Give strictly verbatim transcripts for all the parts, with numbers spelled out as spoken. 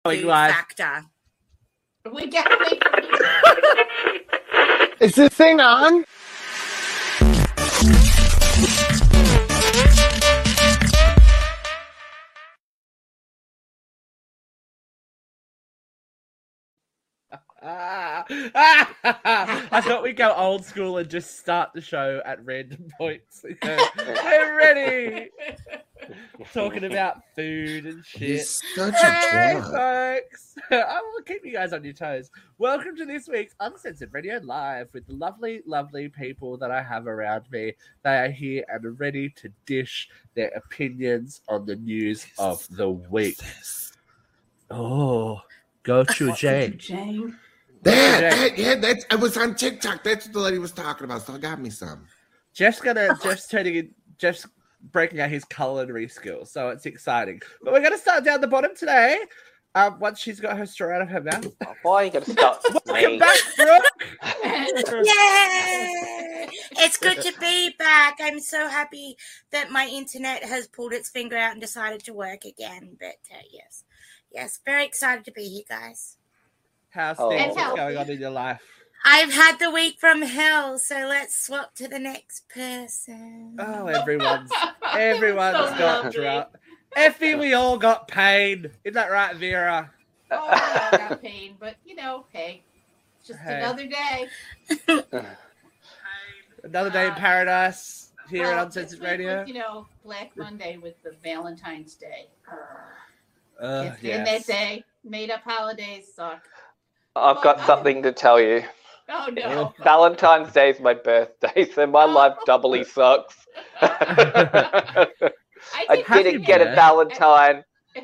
food live. factor. We gotta make Is this thing on? Ah, ah, I thought we'd go old school and just start the show at random points. We're ready. Talking about food and shit. He's such Hey, a twat. folks. I will keep you guys on your toes. Welcome to this week's Uncensored Radio Live with the lovely, lovely people that I have around me. They are here and are ready to dish their opinions on the news of the week. Oh, go to Jane. Jane. That, that, yeah, that's, I was on TikTok. That's what the lady was talking about, so I got me some. Jeff's gonna, Jeff's turning in, Jeff's breaking out his culinary skills, so it's exciting. But we're gonna start down the bottom today. Um, once she's got her straw out of her mouth. Why are you going to start with Welcome me? back, Brooke. Yay! It's good to be back. I'm so happy that my internet has pulled its finger out and decided to work again. But uh, yes, yes, very excited to be here, guys. How's Oh. things? And What's healthy. going on in your life? I've had the week from hell, so let's swap to the next person. Oh, everyone's everyone's So got lovely. drunk. Effie, we all got pain. Isn't that right, Vera? Oh, I got pain, but you know, hey, it's just Hey. another day. Another day in paradise here Well, at this Uncensored week Radio. was, you know, Black Monday with the Valentine's Day. Uh, it's been that day. Made up holidays suck. I've got something to tell you. Oh no. Valentine's Day is my birthday, so my life doubly sucks. I, I did didn't too. get a Yeah. Valentine.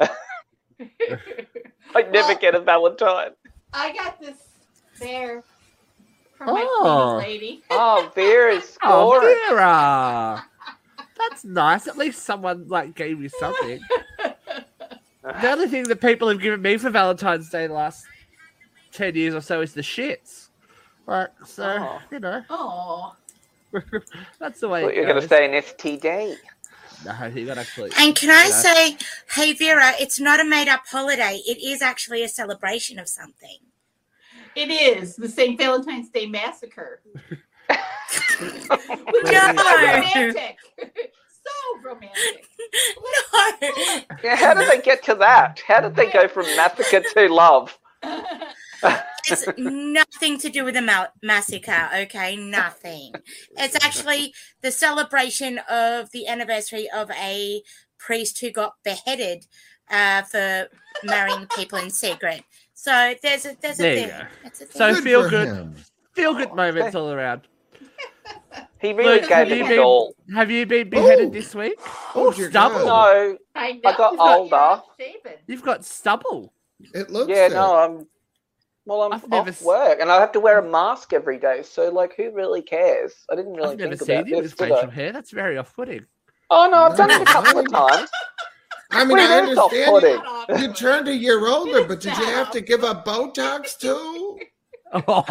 I never Well- get a Valentine. I got this bear from my Oh. cleaning lady. Oh, Vera's Oh, scoring. Vera! That's nice. At least someone like gave you something. The only thing that people have given me for Valentine's Day the last ten years or so is the shits. Like, so, Oh. you know, Oh. that's the way I thought it you were going goes. to say an S T D. No, you got actually. And can I you know. say, hey Vera, it's not a made-up holiday. It is actually a celebration of something. It is the Saint Valentine's Day Massacre. Which is No. so romantic. So romantic. No. Yeah, how did they get to that? How did they go from massacre to love? It's nothing to do with a ma- massacre, okay? Nothing. It's actually the celebration of the anniversary of a priest who got beheaded uh, for marrying people in secret. So there's a there's a There you thing. go. It's a thing. So Good feel for good. him. Feel good moments all around. He really Look, gave have it you his been- all. Have you been beheaded Ooh. this week? Oh, Oh, dear stubble. God. No, I, know. I got You've got- older. you're shaven. You've got stubble. It looks yeah, it. no, I'm. Well, I'm I've never off s- work, and I have to wear a mask every day. So, like, who really cares? I didn't really I've never think seen about you this. with did I? facial hair. That's very off-putting. Oh no, I've done it a No, couple of no. times. I mean, Wait, I that's understand off-putting. you, Not awkward. you turned a year older, It but is did you have to now. give up Botox too? Oh,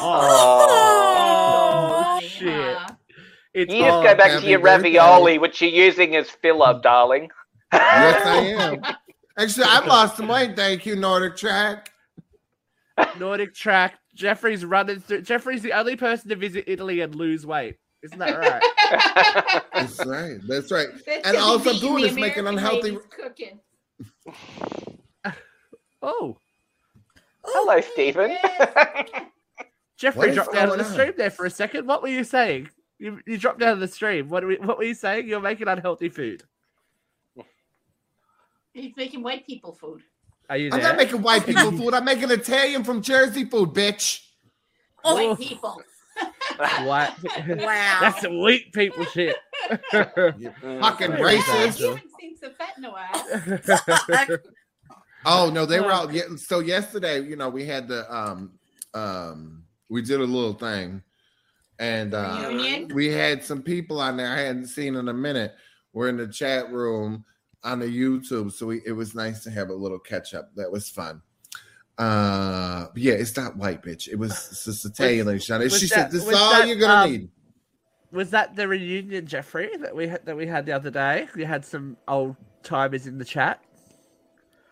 Oh, shit. huh? It's You just on. go back to Happy your birthday. ravioli, which you're using as filler, darling. Yes, I am. Actually, I've lost some weight. Thank you, Nordic Track. Nordic Track. Jeffrey's running through. Jeffrey's the only person to visit Italy and lose weight. Isn't that right? That's right. That's right. That's And gonna also, be food the is making American unhealthy. ladies cooking. Oh, Hello, Stephen. Jeffrey What is dropped out of going the on? stream there for a second. What were you saying? You, you dropped out of the stream. What, were- what were you saying? You're making unhealthy food. He's making white people food. Are you I'm there? not making white people food. I'm making Italian from Jersey food, bitch. Oh. White people. What? Wow. That's some weak people shit. You Mm. fucking Very racist. You haven't seen Safette in a while. Oh no, they were out. ye- So yesterday, you know, we had the um um we did a little thing, and uh, Reunion? we had some people on there I hadn't seen in a minute. We're in the chat room on the YouTube, so we, it was nice to have a little catch up. That was fun. Uh, but yeah, it's not white, bitch. It was it's just Italian, lady. She was said, that- "This is was all that, you're gonna um, need." Was that the reunion, Jeffrey, that we had that we had the other day? You had some old timers in the chat.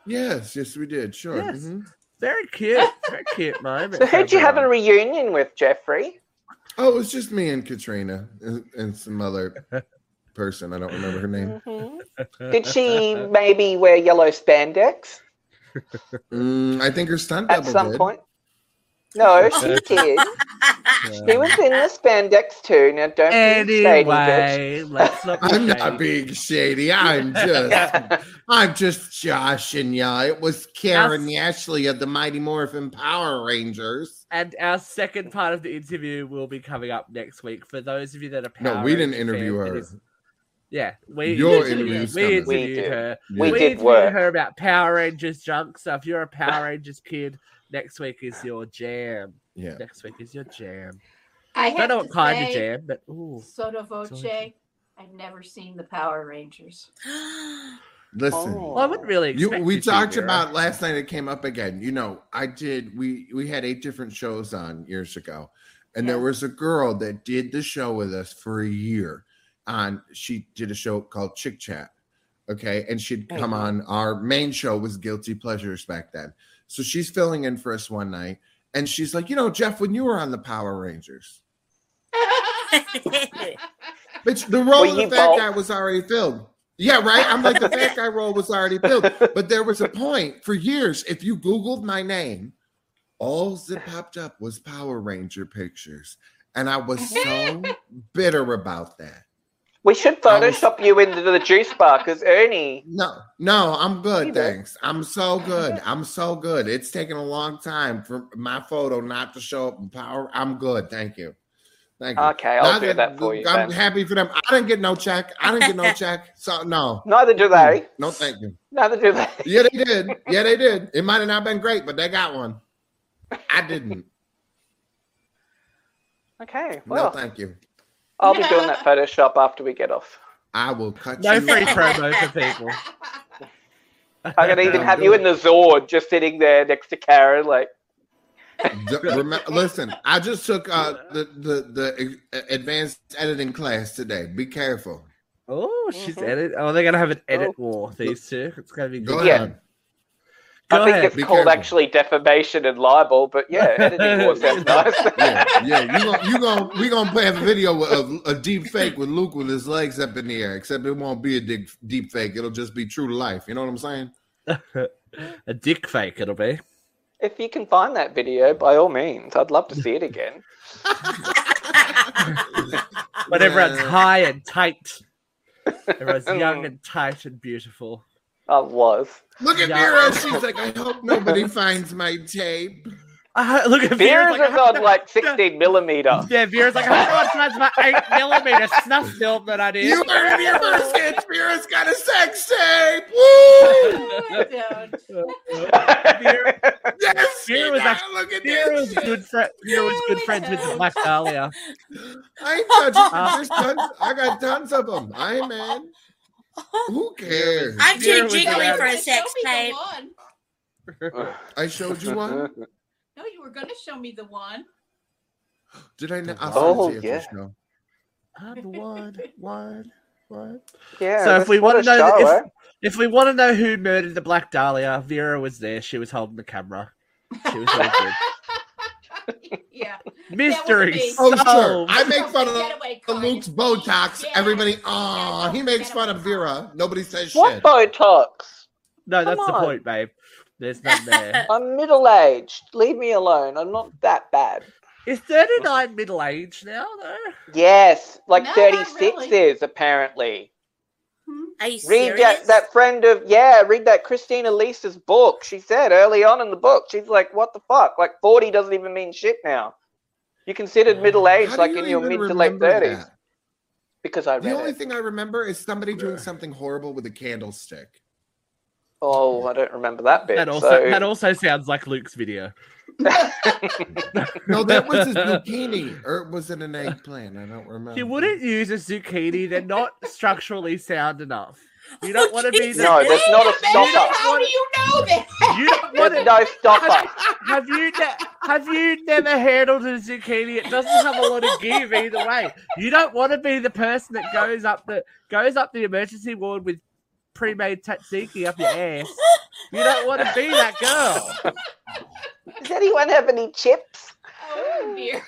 Yes, yes, we did. Sure. Yes. Mhm. Very cute. Very cute moment. So who'd you have a reunion with, Jeffrey? Oh, it was just me and Katrina and, and some other person. I don't remember her name. Mm-hmm. Did she maybe wear yellow spandex Mm, I think her stunt at double some did. point? No, she did. He was in the spandex too. Now don't be shady, bitch. Anyway, let's not be I'm shady. not being shady. I'm just, I'm just joshing ya. It was Karen Ashley of the Mighty Morphin Power Rangers. And our second part of the interview will be coming up next week. For those of you that are Power No, we didn't Ranger interview fans, it her. is- Yeah, we Your interviewed- interview's we coming. interviewed We did. her. Yeah. We We did interviewed work. her about Power Rangers junk. So if you're a Power Rangers kid, next week is your jam. Yeah. Next week is your jam. I I don't have know to what kind of say, jam, but ooh. Soto Voce, Delicious. I've never seen the Power Rangers. Listen. Oh. Well, I wouldn't really You, expect we you to, talked Vera. about last night. It came up again. You know, I did. We we had eight different shows on years ago, and there Yeah. was a girl that did the show with us for a year. On she did a show called Chick Chat, okay, and she'd come Mhm. on. Our main show was Guilty Pleasures back then, so she's filling in for us one night, and she's like, you know, Jeff, when you were on the Power Rangers, bitch, the role Were of the you fat both? guy was already filled. Yeah, right. I'm like, the fat guy role was already filled. But there was a point for years. If you Googled my name, all that popped up was Power Ranger pictures. And I was so bitter about that. We should I was- Photoshop you into the juice bar because Ernie. No, no, I'm good. You did. Thanks. I'm so good. I'm so good. It's taken a long time for my photo not to show up in Power. I'm good. Thank you. Thank you. Okay, I'll Now do that for you. I'm then. happy for them. I didn't get no check. I didn't get no check. So no. Neither do they. No, thank you. Neither do they. Yeah, they did. Yeah, they did. It might have not been great, but they got one. I didn't. Okay, No, well, thank you. I'll be doing that Photoshop after we get off. I will cut No you. free out. promo for people. I can even I'm have you good. in the Zord just sitting there next to Karen, like, D- remem- listen, I just took uh, the, the the uh, advanced editing class today. Be careful. Oh, she's Mhm. edit. Oh, they're gonna have an edit war. These two. It's gonna be Go good. Yeah. ahead. Go I think ahead. it's be called careful. actually defamation and libel, but yeah, editing war sounds nice. Yeah, yeah. You gonna you gonna we gonna play a video of a deep fake with Luke with his legs up in the air. Except it won't be a deep deep fake. It'll just be true to life. You know what I'm saying? A dick fake. It'll be. If you can find that video, by all means, I'd love to see it again. When everyone's Yeah. high and tight. Everyone's young and tight and beautiful. I was. Look at Yeah. Vera. She's like, I hope nobody finds my tape. Uh, look at Vera's Vera's like, is on like sixteen millimeter. yeah, Vera's like, I don't know what's my eight millimeter snuff film that I did. You heard it here first, kids. Vera's got a sex tape. Woo! Vera, Yes, Vera you was gotta actually- look at Vera was this. good friend. Vera was good friends with the Black Dahlia. I ain't touching. Uh, There's tons, I got tons of them. I ain't mad. Who cares? I'm Vera too was jiggly there. for a Show sex me the tape. one. I showed you one. No, you were going to show me the one. Did I? Not? I'll Oh, send it to you yeah. after the show. I'm the one, one, one. Yeah. So if that's we what wanna a know show, that- eh? If we want to know who murdered the Black Dahlia, Vera was there. She was holding the camera. She was all good. Yeah. Mystery me. Oh, sure. solved. I make fun of Getaway the car. Luke's Botox. Yeah. Everybody, oh, he makes fun of Vera. Nobody says What shit. Botox? No, that's Come the on. point, babe. There's none there. I'm middle aged. Leave me alone. I'm not that bad. Is thirty-nine middle aged now, though? Yes, like No, not thirty-six really. is apparently. Are you Read serious? that, that friend of, yeah, read that Christina Lisa's book. She said early on in the book, she's like, what the fuck? Like forty doesn't even mean shit now. You're considered middle aged How do like you in your even mid to late remember thirties. that? Because I The read only it. thing I remember is somebody doing something horrible with a candlestick. Oh, I don't remember that bit. That also so... that also sounds like Luke's video. No, that was his zucchini, or was it an eggplant? I don't remember. You wouldn't use a zucchini. They're not structurally sound enough. You don't want to be the. No, there's not a stopper. How do you know that? You don't want There's to. no stopper. Have you ne- have you never handled a zucchini? It doesn't have a lot of give either way. You don't want to be the person that goes up the goes up the emergency ward with pre-made tzatziki up your ass You don't want to be that girl. Does anyone have any chips? Oh dear.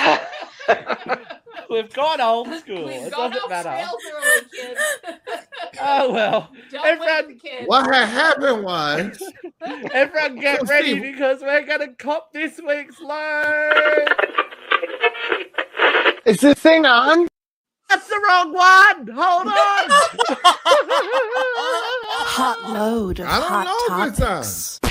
We've gone old school. We've It gone doesn't off matter. trails early, kids. Oh well. Don't Everyone- wait the kids. What had happened was Everyone get So, ready Steve- because we're gonna cop this week's load. Is this thing on? That's the wrong one. Hold on. Hot load of I don't hot know if topics.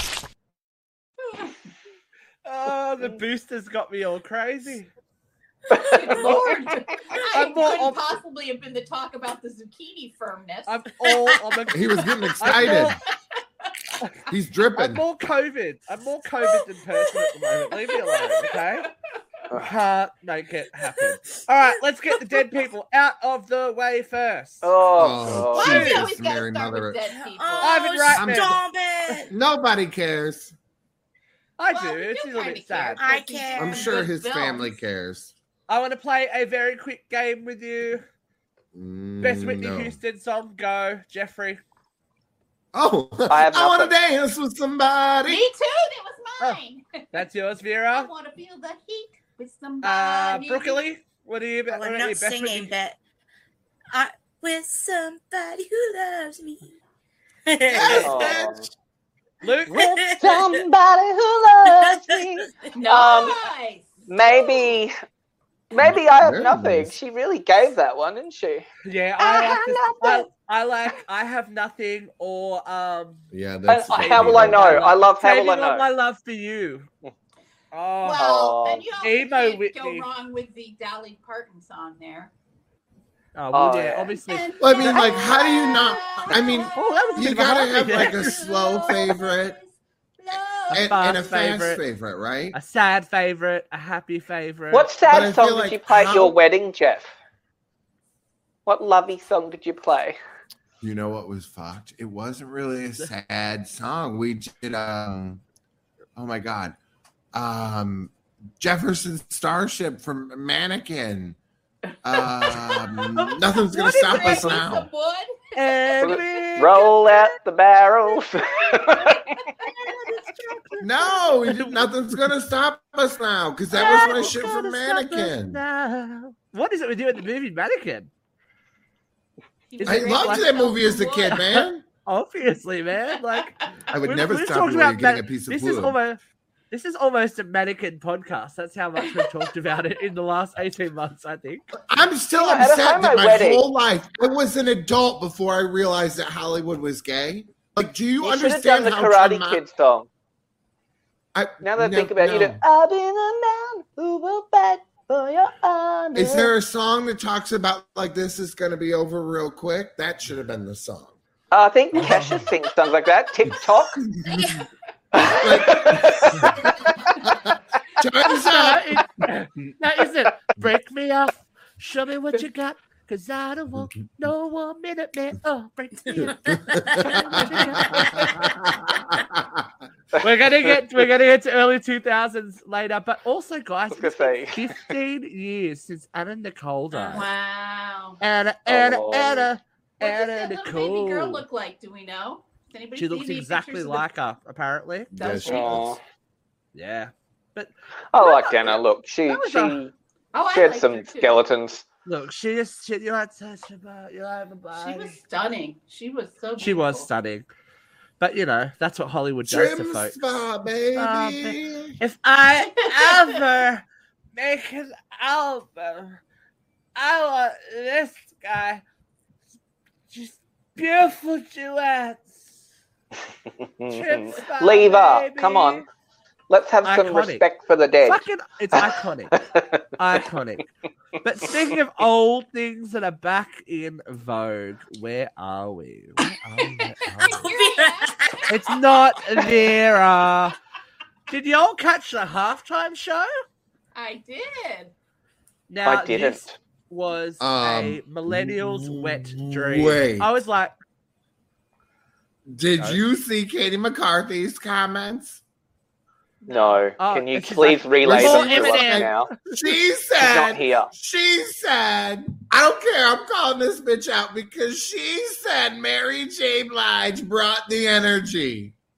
Oh, the boosters got me all crazy. Good Lord. I I'm more couldn't op- possibly have been the talk about the zucchini firmness. I'm all on the. he was getting I'm excited. more, He's I'm dripping. more COVID. I'm more COVID than person at the moment. Leave me alone, okay? Can't make it happen. All right, let's get the dead people out of the way first. Oh, Why God. do we Jesus, always gotta Mary, start mother with of- dead people? Ivan Oh, Reitman. stop it! Nobody cares. I Well, do. we It's a do little kinda bit sad. care. I care. I'm sure Good his films. family cares. I want to play a very quick game with you. Best Mm, Whitney no. Houston song, go, Jeffrey. Oh, I have want to nothing. dance with somebody. Me too. That was mine. That's yours, I Vera. want to feel the heat with Uh, somebody. Broccoli. What are you? Well, what I'm are not your best singing, Whitney- but I with somebody who loves me. Yes, Oh. bitch. Luke. Somebody who loves me. Nice. Maybe, maybe I have Very nothing. nice. She really gave that one, didn't she? Yeah, I I like. have This, I, nothing. I like. I have nothing. Or um. Yeah, And that's. how will I know? I love how Saving will I all know? my love for you. Oh, Well, Oh. then you also Emo can't Whitney. go wrong with the Dolly Parton song there. oh, well, Oh, yeah, yeah. obviously. Well, I mean, like, how do you not? I mean, Oh, that was a you bit of a gotta heartbeat have there. like a slow favorite and, fast and a fast favorite. favorite, right? A sad favorite, a happy favorite. What But I sad song feel did like you play at how- your wedding, Jeff? What lovey song did you play? You know what was fucked? It wasn't really a sad song. We did um oh my god. Um Jefferson Starship from Mannequin. Um nothing's gonna What is stop it? us Some now. wood. Every Roll out the barrels. No, we did, nothing's gonna stop us now because that was my shit from Mannequin. Now. What is it with you in the movie Mannequin? He was I ready loved to that sell movie as a some kid, wood. man. Obviously, man. Like I would we- never we've stop talked you when you're about getting a Man- piece of this wood. is almost this is almost a Mannequin podcast. That's how much we've talked about it in the last eighteen months, I think. I'm still Yeah, at a upset that homo my wedding. whole life I was an adult before I realized that Hollywood was gay. Like, do you, You should have done understand the how Karate trauma- Kid song. I, Now that I no, think about it, you no. know, I've been a man who will fight for your honor. Is there a song that talks about like this is going to be over real quick? That should have been the song. Uh, I think Kesha sings songs like that. TikTok. Time's No, up. it, no, is it? Break me off. Show me what you got. Cause I don't want no one minute, man. Oh, break me off. We're gonna get we're gonna get to early two thousands later, but also, guys, I was gonna it's been say. fifteen years since Anna Nicole died. Wow. Anna, Anna, Oh. Anna, What does Anna that little Nicole. baby girl look like? Do we know? Does anybody She see looks any exactly pictures of like her, apparently. Does Yes, she? she Oh, does. Yeah, but I like Anna. Look, she That was she, a- The... Oh, I she had liked some her too. skeletons. look, she just she, you had such a bo- you have a body. She was stunning. She was so. She was beautiful. stunning, but you know that's what Hollywood does to Trim folks. spot, baby. Um, If I ever make an album, I want this guy, just beautiful duets. Trim spot, Lever, baby. come on. Let's have some Iconic. respect for the dead. Fucking, it's iconic, iconic. But speaking of old things that are back in vogue, where are we? Where are we? Where are we? It's not Vera. Did y'all catch the halftime show? I did. Now, I This didn't. was a Um, millennial's wet dream. wait. I was like, Did No. you see Katie McCarthy's comments? No. Oh, Can you it's just please like- relay More them to us Eminem. now? She She's not said, here. she said, I don't care, I'm calling this bitch out because she said Mary J. Blige brought the energy.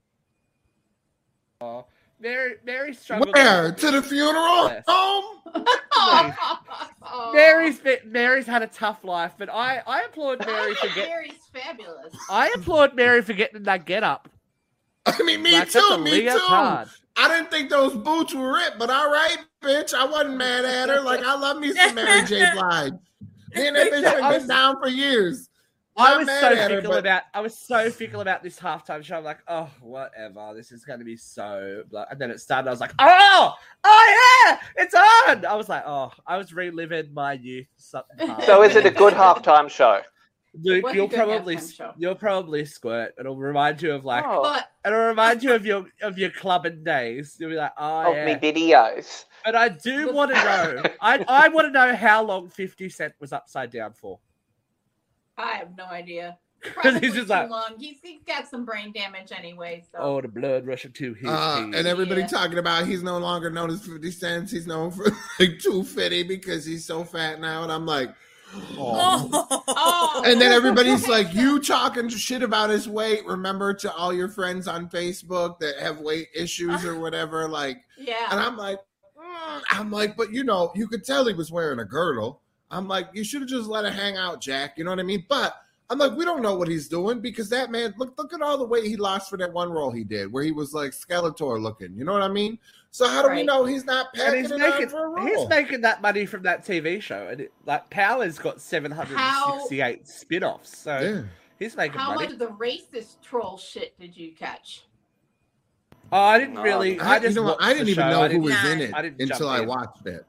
Oh, Mary, Mary struggled. Where? To the funeral Yes. home? Oh. Mary's been, Mary's had a tough life, but I, I applaud Mary for getting. Mary's fabulous. I applaud Mary for getting that get up. I mean, me Like, that's too, a me too. leotard. I didn't think those boots were ripped, but all right, bitch. I wasn't mad at her. Like, I love me some Mary J. Blige. Me and that bitch I have was- been down for years. I Not was mad so at her, fickle but- about. I was so fickle about this halftime show. I'm like, oh, whatever. This is going to be so. Blah. And then it started. I was like, oh, oh yeah, it's on. I was like, oh, I was reliving my youth. Something hard. So is it a good halftime show? Luke, What's a you'll good probably halftime show? you'll probably squirt. It'll remind you of like. Oh, But It'll remind you of your of your clubbing days. You'll be like, oh of yeah. me videos. But I do want to know. I I want to know how long fifty Cent was upside down for. I have no idea. Because Probably he's just too like, long. He's, he's got some brain damage anyway. So oh, the blood rushing to his Uh, head. and everybody Yeah. talking about he's no longer known as fifty cents. He's known for like two fifty because he's so fat now. And I'm like, Oh. Oh. and then everybody's like, you talking shit about his weight. Remember to all your friends on Facebook that have weight issues or whatever. Like, yeah. and I'm like, mm. I'm like, but you know, you could tell he was wearing a girdle. I'm like, you should have just let it hang out, Jack. You know what I mean? But I'm like, we don't know what he's doing because that man, look, look at all the weight he lost for that one role he did where he was like Skeletor looking. You know what I mean? So how do we Right. know he's not And packing he's it making on for a role? he's making that money from that T V show, and it, like Power's got seven hundred and sixty-eight spin-offs, so Yeah. he's making How money. much of the racist troll shit did you catch? Oh, I didn't No. really. I, I just you know what? watched I didn't the even show. know I who didn't- was Nah. in it I didn't until jump I in. watched it.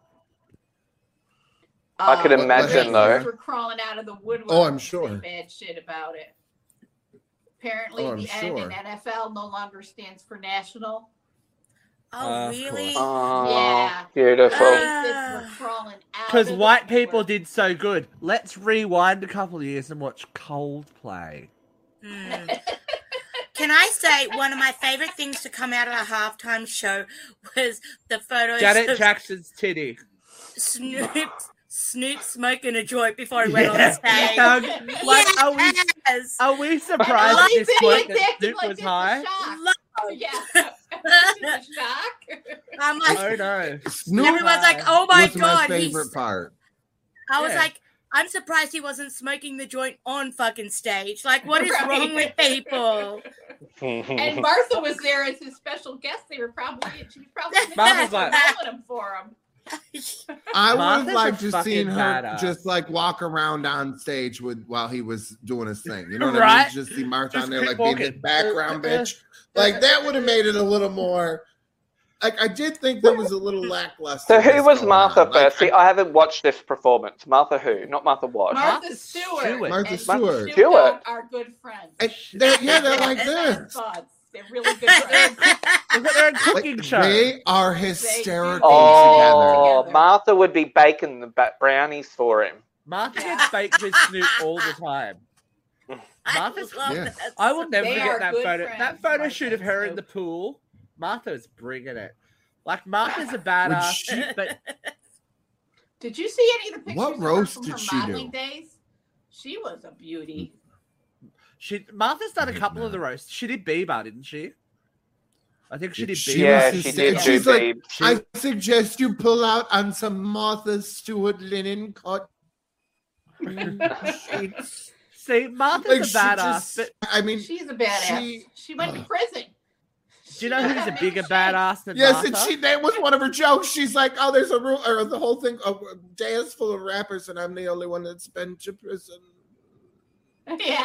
I could Um, imagine, racists though. Were crawling out of the woodwork. Oh, I'm to say sure. Bad shit about it. Apparently, Oh, I'm the sure. N F L no longer stands for national. Oh, Of really? Oh, Yeah. beautiful. Uh, Racists were crawling out. Because of the white people woodwork. did so good. Let's rewind a couple of years and watch Coldplay. Hmm. Can I say one of my favorite things to come out of a halftime show was the photos Janet of Jackson's titty. Snoop, Snoop smoking a joint before he went on Yeah. stage. Doug, like, are we Yes. are we And surprised all at these this point idiots that acting Snoop like was it's a high? shock. Love. Yeah. It's a shock. I'm like, Oh no. Snoop everyone's like, oh my was my god, favorite he's. part. I was Yeah. like, I'm surprised he wasn't smoking the joint on fucking stage. Like, what is Right. wrong with people? And Martha was there as his special guest. They were probably she was probably Martha's like- rolling him for him. I would have Martha's liked a to fucking seen her badass. just like walk around on stage with while he was doing his thing. You know what I Right. mean? Just see Martha Just on there keep like being his walking. background bitch. Like that would have made it a little more. Like I did think there was a little lackluster. So who was going Martha on. Like, first? See, I haven't watched this performance. Martha who? Not Martha what? Martha Martha Stewart. Stewart. Martha and Stewart. Snoop Stewart. Dogg are good friends. and they're, yeah, they're like They're this. buds. They're really good friends. They're a cooking Like, show. they are hysterical Oh, together. Martha would be baking the ba- brownies for him. Martha gets baked with Snoop all the time. I Martha's- just love yeah. that. I will never They forget are that good photo. friends, That photo Martha shoot of and her in Snoop. the pool. Martha's bringing it. Like Martha's a badass, she- but Did you see any of the pictures What of her roast from did her she modeling do? days? She was a beauty. she Martha's done a I couple don't of the know. roasts. She did Bieber, didn't she? I think she did She Bieber. Yeah, was she hys- did and do she's like, Babe. She- I suggest you pull out on some Martha Stewart linen cut. sheets." See, Martha's Like, a she badass, just- but I mean, She's a badass. She, she- went to prison. do you know who's a bigger badass than yes, Martha? and she that was one of her jokes. She's like, "Oh, there's a rule, or the whole thing. A dance full of rappers, and I'm the only one that's been to prison." Yeah.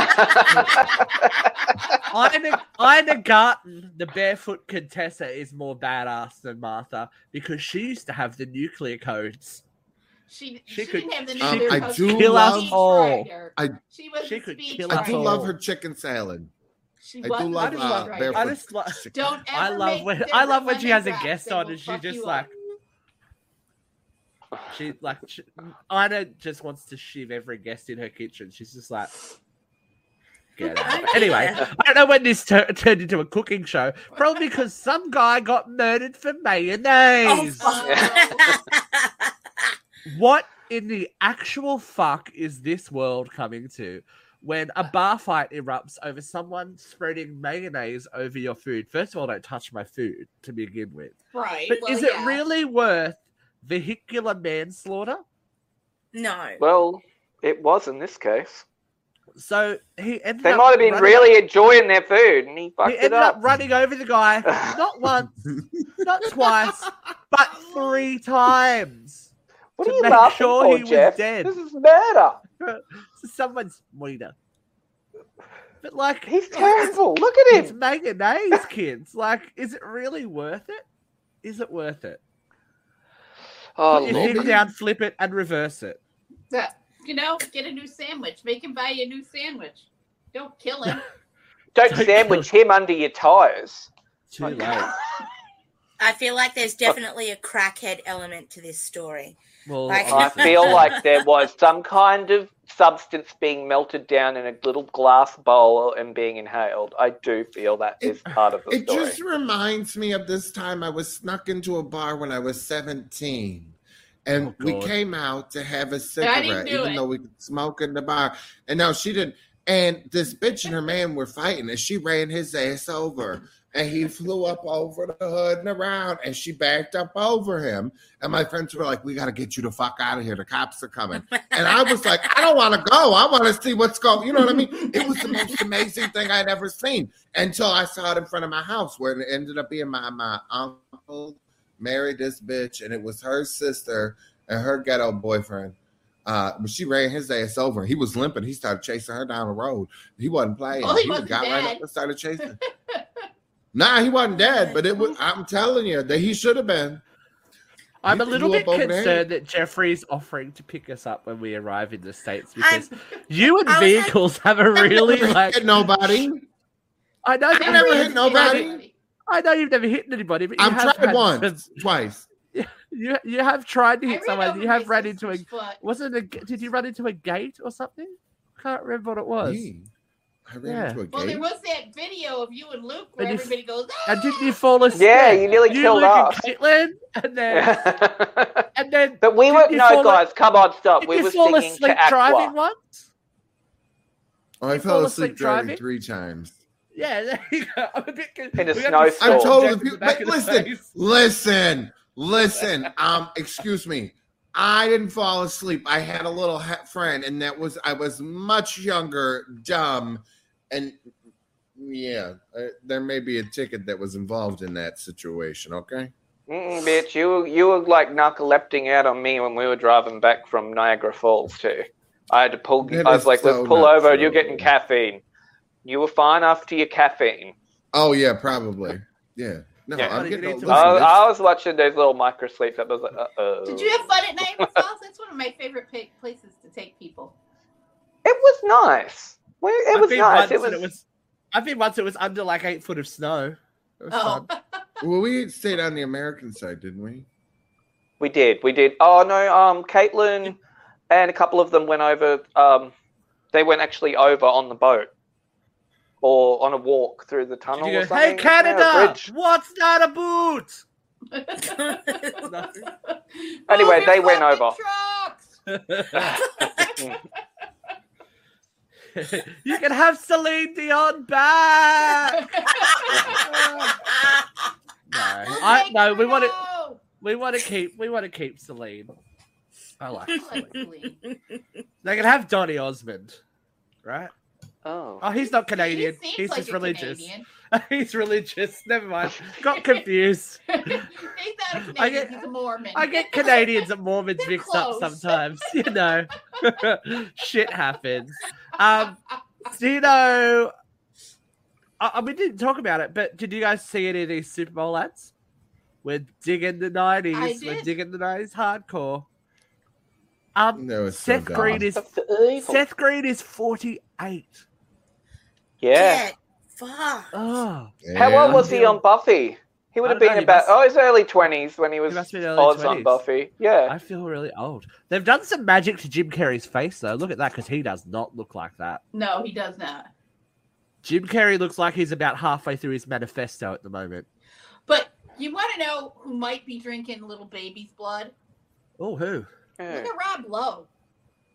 Ina, Ina Garten, the barefoot Contessa, is more badass than Martha because she used to have the nuclear codes. She, She she, could- didn't have the Um, nuclear I codes. do She was kill a us speech all. writer. I- she was she a could speech kill I us writer. do all. love her chicken salad. She I was do a love speech uh, writer. barefoot. I just lo- chicken. Don't ever I love make when them I love when she lemon has a drops. guest They on will and she's fuck just you like up. she like she, Ina just wants to shiv every guest in her kitchen. She's just like get out. But anyway, I don't know when this tur- turned into a cooking show. Probably because some guy got murdered for Oh, mayonnaise. fuck. What in the actual fuck is this world coming to? when a bar fight erupts over someone spreading mayonnaise over your food. First of all, don't touch my food to begin with. Right. But well, is it yeah. really worth vehicular manslaughter? No. Well, it was in this case. So he ended They up might have been running- really enjoying their food, and he fucked He it ended up up. running over the guy not once, not twice, but three times. What to are you make laughing sure for, he was Jeff? dead. This is murder. So someone's wiener. But like, He's terrible. Look at it's him. mayonnaise, kids. Like, is it really worth it? Is it worth it? Oh, Put your Lord. thing down, flip it, and reverse it. Yeah. You know, get a new sandwich. Make him buy you a new sandwich. Don't kill him. Don't Don't sandwich him under your tires. Too late. I feel like there's definitely a crackhead element to this story. Well, Like- I obviously- feel like there was some kind of substance being melted down in a little glass bowl and being inhaled. I do feel that It- is part of the It story. just reminds me of this time I was snuck into a bar when I was seventeen. And Oh, we God. came out to have a I didn't cigarette, do even it. though we could smoke in the bar. And no, she didn't. And this bitch and her man were fighting, and she ran his ass over. And he flew up over the hood and around, and she backed up over him. And my friends were like, "We got to get you the fuck out of here. The cops are coming." And I was like, "I don't want to go. I want to see what's going." You know what I mean? It was the most amazing thing I'd ever seen until I saw it in front of my house, where it ended up being my my uncle married this bitch, and it was her sister and her ghetto boyfriend. Uh, but she ran his ass over. He was limping. He started chasing her down the road. He wasn't playing. Oh, he he wasn't got right dead. up and started chasing. Nah, he wasn't dead, but it was. I'm telling you that he should have been. I'm a He little flew bit up over there. concerned that Jeffrey's offering to pick us up when we arrive in the States because I'm- you and I was like- vehicles have a really Never like. hit nobody. I know I've you've never never hit nobody. I know you've never hit anybody, but you I've have tried had once, some- twice. you you have tried to I hit ran someone. over You my have run into a. sister's foot. Was it a? Did you run into a gate or something? Can't remember what it was. Me? I ran Yeah. into a Well, gate. there was that video of you and Luke where And you- everybody goes, And didn't you "Ah!" fall asleep? Yeah, you nearly you, killed Luke us. and Caitlin, and then and then. But we were Didn't you no fall- guys. Come on, stop. Did We you were fall singing asleep to driving Aqua. once? Oh, I you fell fall asleep asleep driving driving? three times. Yeah, there you go. I'm a bit. con- In a we got the snowstorm. I told Jack the in people, back but of the listen, face. listen, listen. Um, excuse me. I didn't fall asleep. I had a little ha- friend, and that was I was much younger, dumb, and yeah, uh, there may be a ticket that was involved in that situation. Okay. Mm, bitch, you were- you were like narcolepting out on me when we were driving back from Niagara Falls too. I had to pull. That I was is like, so "Let's pull not over. true. You're getting caffeine." You were fine after your caffeine. Oh yeah, probably. Yeah. No, Yeah. I'm getting. You need Listen, to- I, this- I was watching those little micro sleeps. I was like, uh oh. Did you have fun at night, Miss Alice? That's one of my favorite pa- places to take people. It was nice. Well, it I've was been nice. once It and was. it was. I've been once. It was under like eight foot of snow. It was Oh, fun. well, we stayed on the American side, didn't we? We did. We did. Oh no. Um, Caitlin and a couple of them went over. Um, they went actually over on the boat or on a walk through the Did tunnel. you or go, something. hey Yeah, a Canada, bridge. what's that a boot? Anyway, Move they your went fucking over. trucks! You can have Celine Dion back. No, I no. We want to. No! We want to keep. We want to keep Celine. I like. I Celine. like Celine. They can have Donny Osmond, right? Oh. Oh, he's not Canadian. He seems He's like just a religious. Canadian. He's religious. Never mind. Got confused. He's not a Canadian. I get- He's a Mormon. I get Canadians and Mormons They're mixed up close. sometimes. You know, shit happens. Um, do you know? I, I- we didn't talk about it, but did you guys see any of these Super Bowl ads? We're digging the I nineties. We're did. digging the nineties hardcore. Um, No, it's so Seth dumb. Green is Of the evil. Seth Green is forty-eight. Yeah. Get fucked. Oh, How Yeah. old was he on Buffy? He would I have don't been know, he about must- oh, his early twenties when he was must be early Oz on twenties. Buffy. Yeah. I feel really old. They've done some magic to Jim Carrey's face, though. Look at that, because he does not look like that. No, he does not. Jim Carrey looks like he's about halfway through his manifesto at the moment. But you want to know who might be drinking little baby's blood? Oh, who? Yeah. Look at Rob Lowe.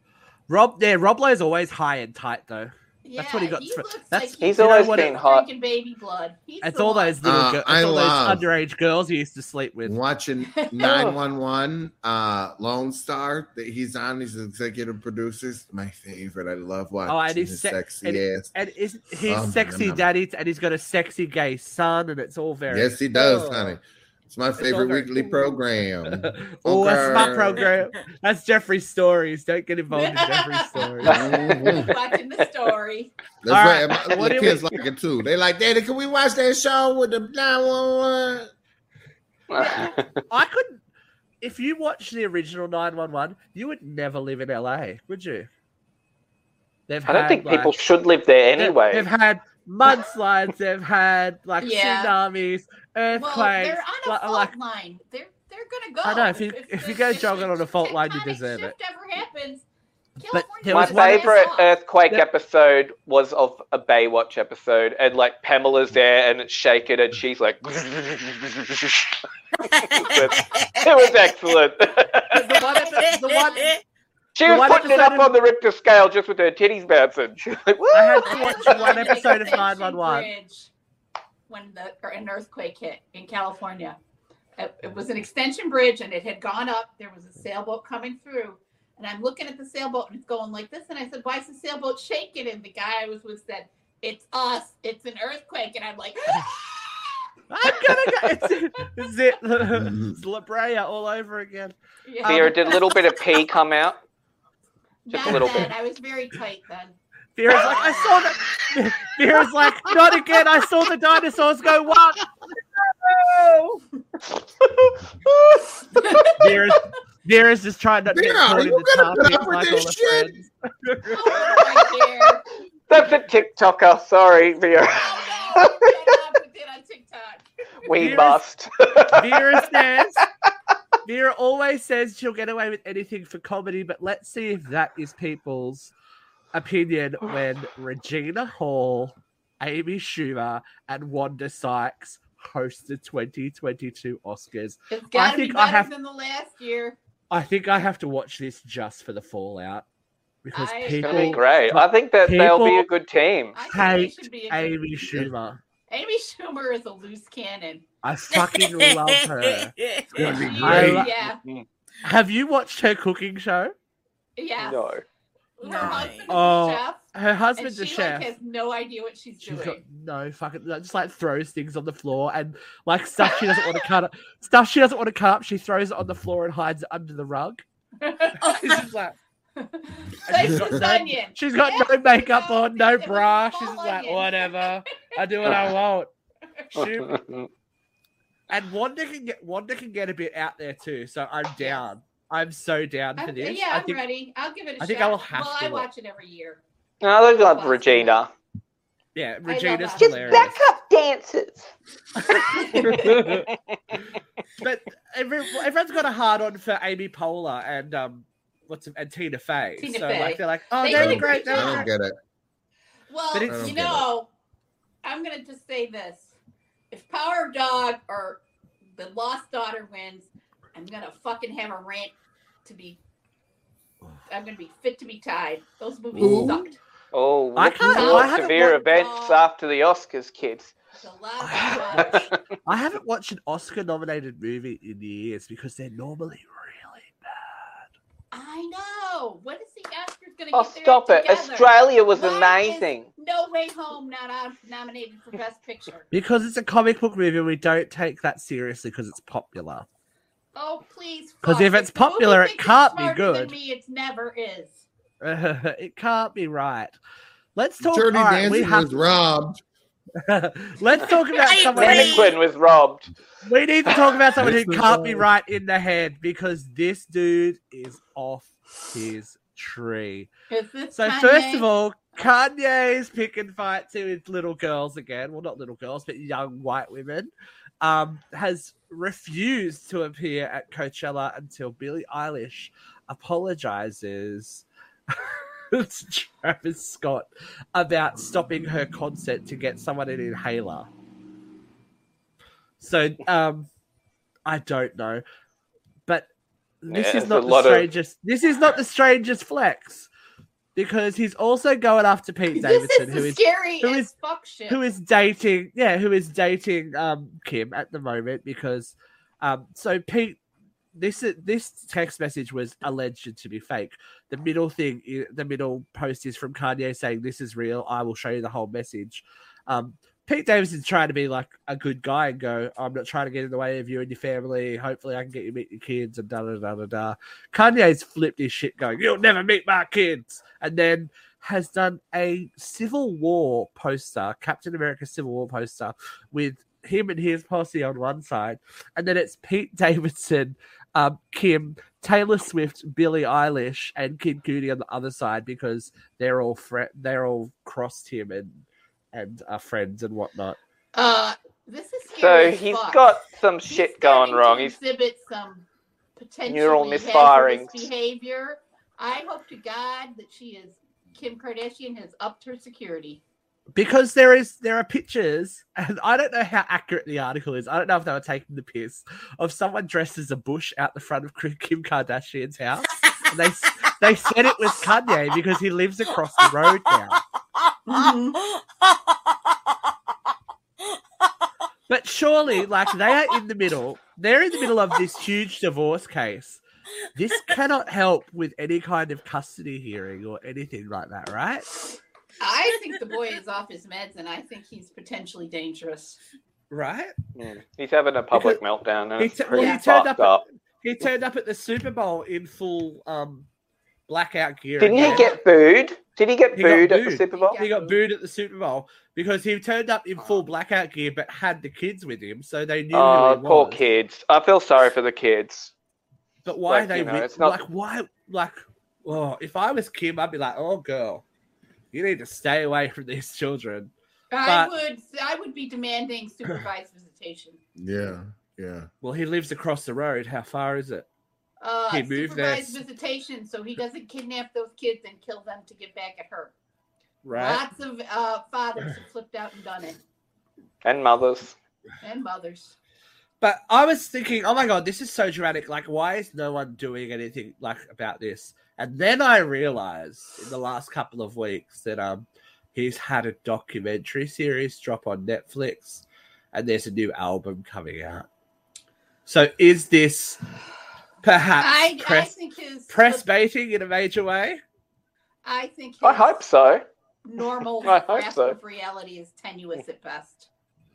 Rob, yeah, Rob Lowe's always high and tight though. Yeah, That's what he got He for- looks that's- like He's You know always what been it- hot. drinking baby blood. He's It's the all one. those little, Uh, girls, it's I all love- those underage girls he used to sleep with. Watching nine one one, uh, Lone Star that he's on. He's an executive producer. My favorite. I love watching Oh, and he's his se- sexy and- ass. And is he's Oh, sexy man. daddy, and he's got a sexy gay son, and it's all very. Yes, he does, Oh. honey. It's my all favorite very- weekly program. Oh, that's my Okay. program. That's Jeffrey's stories. Don't get involved in Jeffrey's stories. Mhm. Watching the story. That's All right. right, My what little do we- kids like it too. They like, Daddy, can we watch that show with the nine one one? I couldn't. If you watch the original nine one one, you would never live in L A, would you? They've I don't had, think people like- should live there they- anyway. They've had mudslides. They've had like Yeah. tsunamis, Well, earthquakes. they're on a like- fault like- line. They're they're gonna go. I know, if you- if you go the- jogging on a fault line, you tectonic deserve it. shift ever happens, But California there My was is one- favorite off. earthquake There- episode was of a Baywatch episode, and like Pamela's there and it's shaking, and she's like, it was excellent. the one, epi- the one She The was one putting it episode up of- on the Richter scale just with her titties bouncing. She was like, I had "Woo!" to I watch was one on an episode of extension nine one one. bridge when the or an earthquake hit in California. It, it was an extension bridge and it had gone up. There was a sailboat coming through, and I'm looking at the sailboat and it's going like this. And I said, "Why is the sailboat shaking?" And the guy I was with said, "It's us. It's an earthquake." And I'm like, I'm gonna go. It's, it's it. It's La Brea all over again. yeah. Vera, did a little bit of pee come out? Just Not a little then. bit. I was very tight then. Vera's like, I saw the. Vera's like, not again. I saw the dinosaurs go what? No! Vera's, Vera's just trying not to get Vera, caught are in you the gonna tar pit cover like this all the shit? friends. Oh, right there. That's a TikToker. Sorry, Vera. Oh, no. Get off with it on TikTok. We Vera's- must. Vera says, Vera always says she'll get away with anything for comedy, but let's see if that is people's opinion when Regina Hall, Amy Schumer, and Wanda Sykes host the twenty twenty-two Oscars. It's got to be think I better have- than the last year. I think I have to watch this just for the fallout because I- It's people It's gonna be great. I think that they'll be a People- good team. I think hate it should be a Amy Schumer. Amy Schumer is a loose cannon. I fucking love her. It's gonna be She I is, lo- yeah, Have you watched her cooking show? yeah. No. Her No. husband is Oh, a chef, Her and husband's she a chef. like has no idea what she's, She's got doing. no fucking like, just like throws things on the floor and like stuff she doesn't want to cut up. Stuff she doesn't want to cut up, she throws it on the floor and hides it under the rug. She's just like, Slice got this no- onion. she's got Yeah, no makeup you know, on, no it was a bra. full She's just like, onion. whatever. I do what I want. She, and Wanda can get Wanda can get a bit out there too. So I'm down. I'm so down for I'm- this. yeah, I I'm think ready. I'll give it a I think shot. I will have well, to I watch. watch it every year. No, they love Regina. yeah, love Regina's that. Just hilarious. backup dancers. But every, everyone's got a hard on for Amy Poehler and um, what's and Tina Fey. Tina so Fey. like they're like, oh, They they did were a great. great They I were don't great. get it. Well, But I it's- don't you get it. know, I'm gonna just say this: if Power of Dog or The Lost Daughter wins, I'm gonna fucking have a rant to be. I'm gonna be fit to be tied. Those movies Ooh. sucked. Oh, I look can't- for I haven't severe watched- events after the Oscars, kids. The Lost Daughter. I haven't watched an Oscar-nominated movie in years because they're normally really bad. I know. When is the Oscars gonna Oh, get their stop it. act together? Australia was Why amazing. is No Way Home not on- nominated for Best Picture. Because it's a comic book movie, we don't take that seriously because it's popular. Oh please! 'Cause fuck. if it's the movie popular, it thinks it's can't be smarter than good. Me, it never is. It can't be right. Let's talk. Dirty all right, we Dancing have. was robbed. Let's talk about I someone. agree. Who, Mannequin was robbed. we need to talk about someone who This is can't be all- right in the head because this dude is off his tree. Is this So Kanye? first of all, Kanye's picking fights with little girls again. Well, not little girls, but young white women. Um, has refused to appear at Coachella until Billie Eilish apologizes to Travis Scott about stopping her concert to get someone an inhaler. So, um, I don't know, but this Yeah, is it's not a the lot of- strangest. This is not the strangest flex. because he's also going after Pete This Davidson, is who the is scary who as is- fuck shit. who is dating, yeah, who is dating um Kim at the moment because um so Pete. This this text message was alleged to be fake. The middle thing, the middle post is from Kanye saying, "This is real. I will show you the whole message." Um, Pete Davidson's trying to be like a good guy and go, "I'm not trying to get in the way of you and your family. Hopefully, I can get you to meet your kids." And da da da da da. Kanye's flipped his shit, going, "You'll never meet my kids," and then has done a Civil War poster, Captain America Civil War poster, with him and his posse on one side, and then it's Pete Davidson, um, Kim, Taylor Swift, Billie Eilish, and Kid Cudi on the other side because they're all fre- they're all crossed him and and are friends and whatnot. Uh, this is So scary. as he's fuck. got some He's shit going starting wrong. To He's exhibit some potentially Neural hazardous misfirings. behavior. I hope to God that she is Kim Kardashian has upped her security. Because there is there are pictures, and I don't know how accurate the article is. I don't know if they were taking the piss of someone dressed as a bush out the front of Kim Kardashian's house. And they they said it was Kanye because he lives across the road now. But surely, like, they are in the middle. They're in the middle of this huge divorce case. This cannot help with any kind of custody hearing or anything like that, right? I think the boy is off his meds, and I think he's potentially dangerous. Right? yeah, he's having a public meltdown, and He it's t- well, pretty he turned fucked up, up. At, he turned up at the Super Bowl in full um, blackout gear. Didn't he again. get booed? Did he get He got booed at the booed. Super Bowl? He got booed at the Super Bowl because he turned up in full blackout gear, but had the kids with him, so they knew Oh, who he poor was. kids. I feel sorry for the kids. But why Like, they you know, with, it's not- like why like oh if I was Kim, I'd be like, oh girl, you need to stay away from these children. I But- would, I would be demanding supervised visitation. Yeah, yeah. Well, he lives across the road. How far is it? Uh, He moved there. supervised visitation, so he doesn't kidnap those kids and kill them to get back at her. Right. Lots of uh, fathers have flipped out and done it, And mothers. and mothers. But I was thinking, oh my god, this is so dramatic. Like, why is no one doing anything like about this? And then I realized in the last couple of weeks that um he's had a documentary series drop on Netflix, and there's a new album coming out. So is this perhaps I, I press think his press baiting in a major way? I think his I hope so. normal I hope grasp so. of reality is tenuous at best.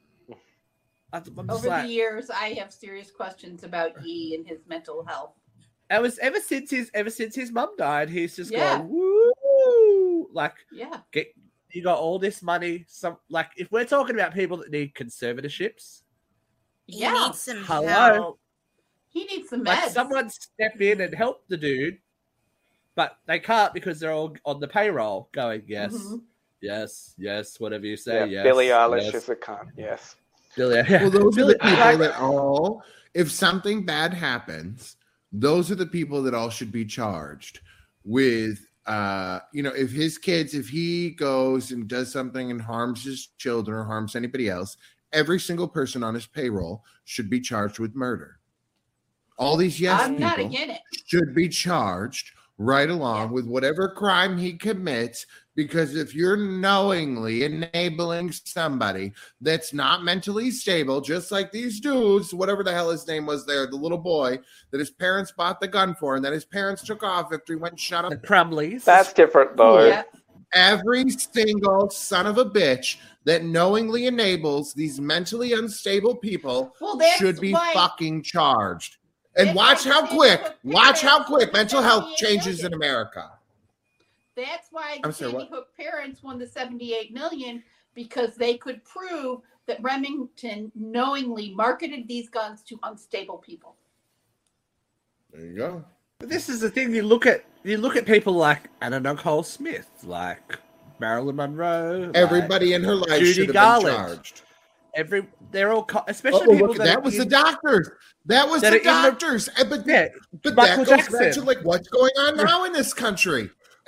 I'm just Over like, the years, I have serious questions about Yee and his mental health. it was ever since his ever since his mum died, he's just Yeah. gone woo, like Yeah. get you got all this money. Some like if we're talking about people that need conservatorships, He Yeah. needs some Hello? help. He needs some like meds. someone step in and help the dude, but they can't because they're all on the payroll. Going yes, Mhm. yes, yes, whatever you Yeah, say. yes, Billie Eilish yes. is a cunt. Yes. Billie. Yeah. Well, those are Billie- the people like- that all, if something bad happens, those are the people that all should be charged with, uh, you know, if his kids, if he goes and does something and harms his children or harms anybody else, every single person on his payroll should be charged with murder. All these yes I'm not people against it. should be charged right along Yeah. with whatever crime he commits, because if you're knowingly enabling somebody that's not mentally stable, just like these dudes, whatever the hell his name was there, the little boy that his parents bought the gun for and that his parents took off after he went and shot the up Crumleys. That's different, though. Yeah. every single son of a bitch that knowingly enables these mentally unstable people Well, that's should be why- fucking charged. And That's watch why how Sandy quick, Hook watch how parents quick won the mental health seventy-eight changes in million. America. That's why the I'm sorry, Sandy what? Hook parents won the seventy-eight million, because they could prove that Remington knowingly marketed these guns to unstable people. There you go. But this is the thing. You look at you look at people like Anna Nicole Smith, like Marilyn Monroe, like Everybody in her life Judy should have Garland. been charged. every they're all co- Oh, especially people look, that, that are was the in- doctors. That was that the are in the- doctors. And- but yeah, but Michael that goes Jackson. back to like what's going on now in this country.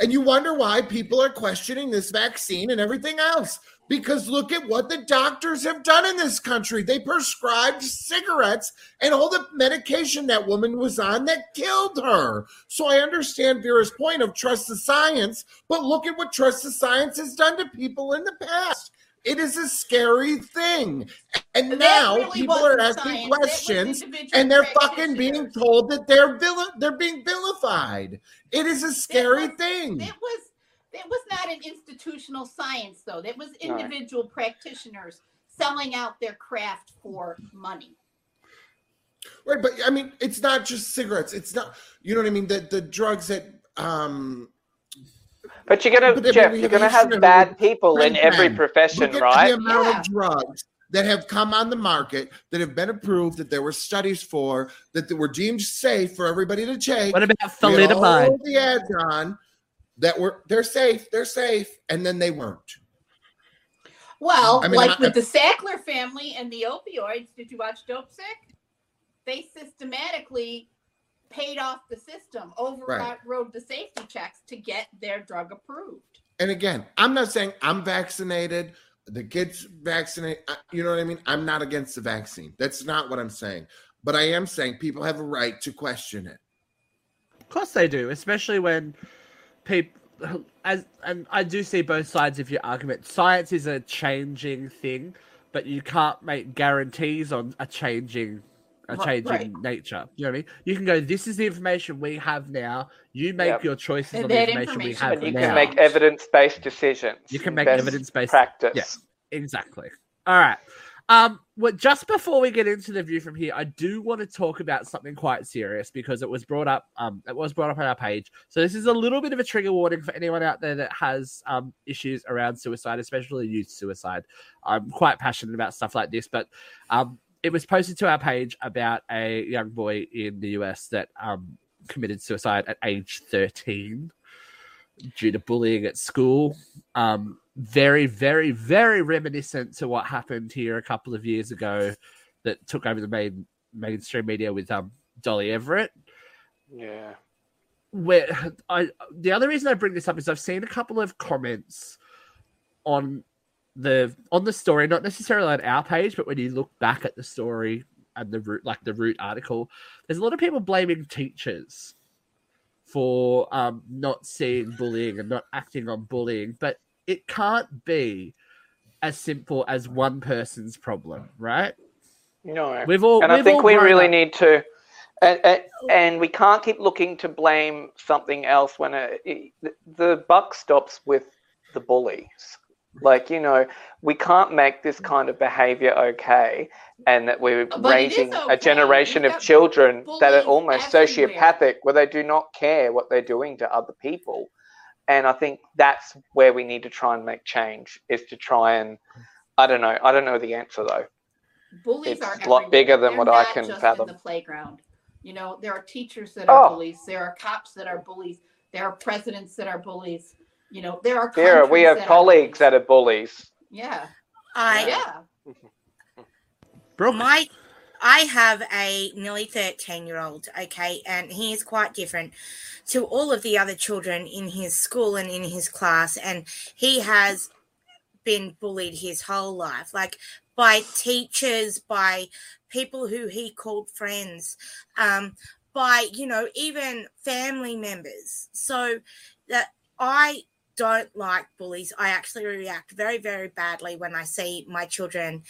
And you wonder why people are questioning this vaccine and everything else. Because look at what the doctors have done in this country. They prescribed cigarettes and all the medication that woman was on that killed her. So I understand Vera's point of trust the science, but look at what trust the science has done to people in the past. It is a scary thing. And That now really people wasn't are asking science. That was questions individual and they're fucking being practitioners. told that they're vil- they're being vilified. It is a scary was- thing. It was it was not an institutional science, though. That was No. individual practitioners selling out their craft for money. Right, but I mean, it's not just cigarettes. It's not, you know what I mean? The the drugs that um But you're gonna, But then Jeff, we you're have gonna Asian have and bad we- people in Red every pen. profession, look at right? the amount Yeah. of drugs that have come on the market that have been approved, that there were studies for, that they were deemed safe for everybody to take. What about We had all thalidomide? the ads on that were they're safe, they're safe, and then they weren't. Well, I mean, like I- with the Sackler family and the opioids, did you watch Dope Sick? They systematically paid off the system, overrode the safety checks to get their drug approved. And again, I'm not saying I'm vaccinated, the kids vaccinated, I- you know what I mean? I'm not against the vaccine. That's not what I'm saying. But I am saying people have a right to question it. Of course they do, especially when people, as and I do see both sides of your argument. Science is a changing thing, but you can't make guarantees on a changing, a Right, changing right. nature. You know what I mean? You can go, this is the information we have now. You make Yep. your choices And on the that information we information have And you now. can make evidence-based decisions. You can make Best evidence-based practice. Yeah. Exactly. All right. Um, well, just before we get into the view from here, I do want to talk about something quite serious because it was brought up. Um, it was brought up on our page. So this is a little bit of a trigger warning for anyone out there that has um issues around suicide, especially youth suicide. I'm quite passionate about stuff like this, but um, it was posted to our page about a young boy in the U S that um committed suicide at age thirteen due to bullying at school. Um, very, very, very reminiscent to what happened here a couple of years ago that took over the main mainstream media with um, Dolly Everett. Yeah. Where I the other reason I bring this up is I've seen a couple of comments on the on the story, not necessarily on our page, but when you look back at the story and the root, like the root article, there's a lot of people blaming teachers for um, not seeing bullying and not acting on bullying, but it can't be as simple as one person's problem, right? No. We've all, and I we've think all we grown really up- need to, and, and, and we can't keep looking to blame something else when it, it, the buck stops with the bullies. Like, you know, we can't make this kind of behavior okay, and that we're But it is raising okay. a generation We've of got children that are bullies almost everywhere. sociopathic, where they do not care what they're doing to other people. And I think that's where we need to try and make change, is to try and, I don't know, I don't know the answer though. Bullies It's are a lot everywhere. bigger than They're what I not can just fathom. in the playground. You know, there are teachers that are Oh. bullies. There are cops that are bullies. There are presidents that are bullies. You know, there are Vera, we countries have that are colleagues bullies. that are bullies. Yeah, I yeah. Brooke, My, I have a nearly thirteen-year-old, okay, and he is quite different to all of the other children in his school and in his class, and he has been bullied his whole life, like by teachers, by people who he called friends, um, by, you know, even family members. So that I don't like bullies. I actually react very, very badly when I see my children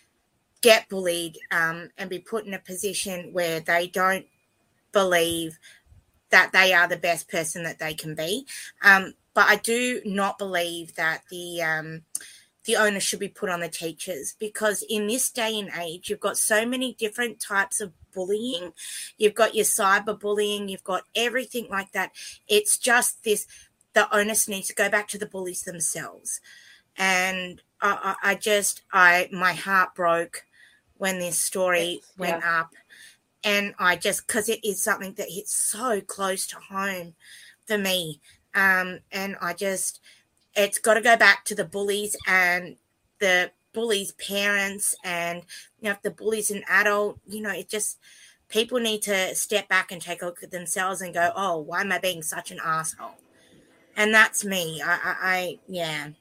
get bullied um, and be put in a position where they don't believe that they are the best person that they can be. Um, but I do not believe that the um, the onus should be put on the teachers, because in this day and age, you've got so many different types of bullying. You've got your cyberbullying, you've got everything like that. It's just this, the onus needs to go back to the bullies themselves. And I, I, I just, I my heart broke when this story It's- went up. And I just, because it is something that hits so close to home for me. Um, and I just, it's got to go back to the bullies and the bullies' parents, and, you know, if the bully's an adult, you know, it just, people need to step back and take a look at themselves and go, oh, why am I being such an asshole? And that's me. I, I, I yeah.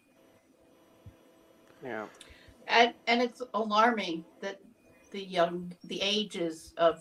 Yeah. And and it's alarming that the young the ages of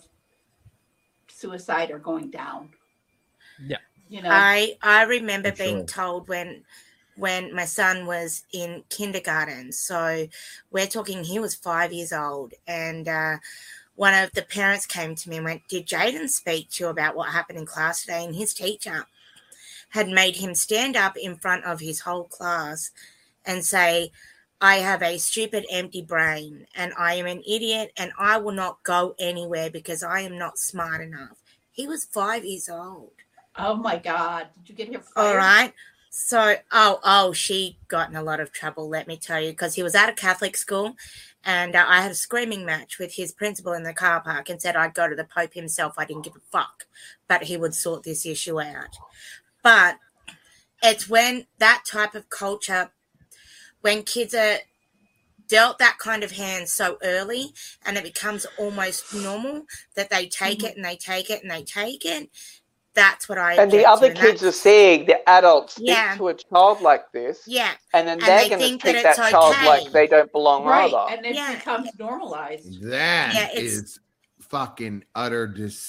suicide are going down. Yeah. You know. I I remember For being sure. told when when my son was in kindergarten. So we're talking, he was five years old, and uh, one of the parents came to me and went, "Did Jaden speak to you about what happened in class today?" And his teacher had made him stand up in front of his whole class and say, "I have a stupid, empty brain, and I am an idiot, and I will not go anywhere because I am not smart enough." He was five years old. Oh my God! Did you get him fired? All right. So, oh, oh, she got in a lot of trouble, let me tell you, because he was at a Catholic school, and uh, I had a screaming match with his principal in the car park and said I'd go to the Pope himself. I didn't give a fuck, but he would sort this issue out. But it's when that type of culture, when kids are dealt that kind of hand so early and it becomes almost normal that they take Mhm. it and they take it and they take it, that's what I And the object other to, and kids are that's- seeing the adults speak Yeah. to a child like this, Yeah, and then And they're they going to think treat that that, it's child okay. like they don't belong Right, either. and it Yeah. becomes normalized. That Yeah, it's- is fucking utter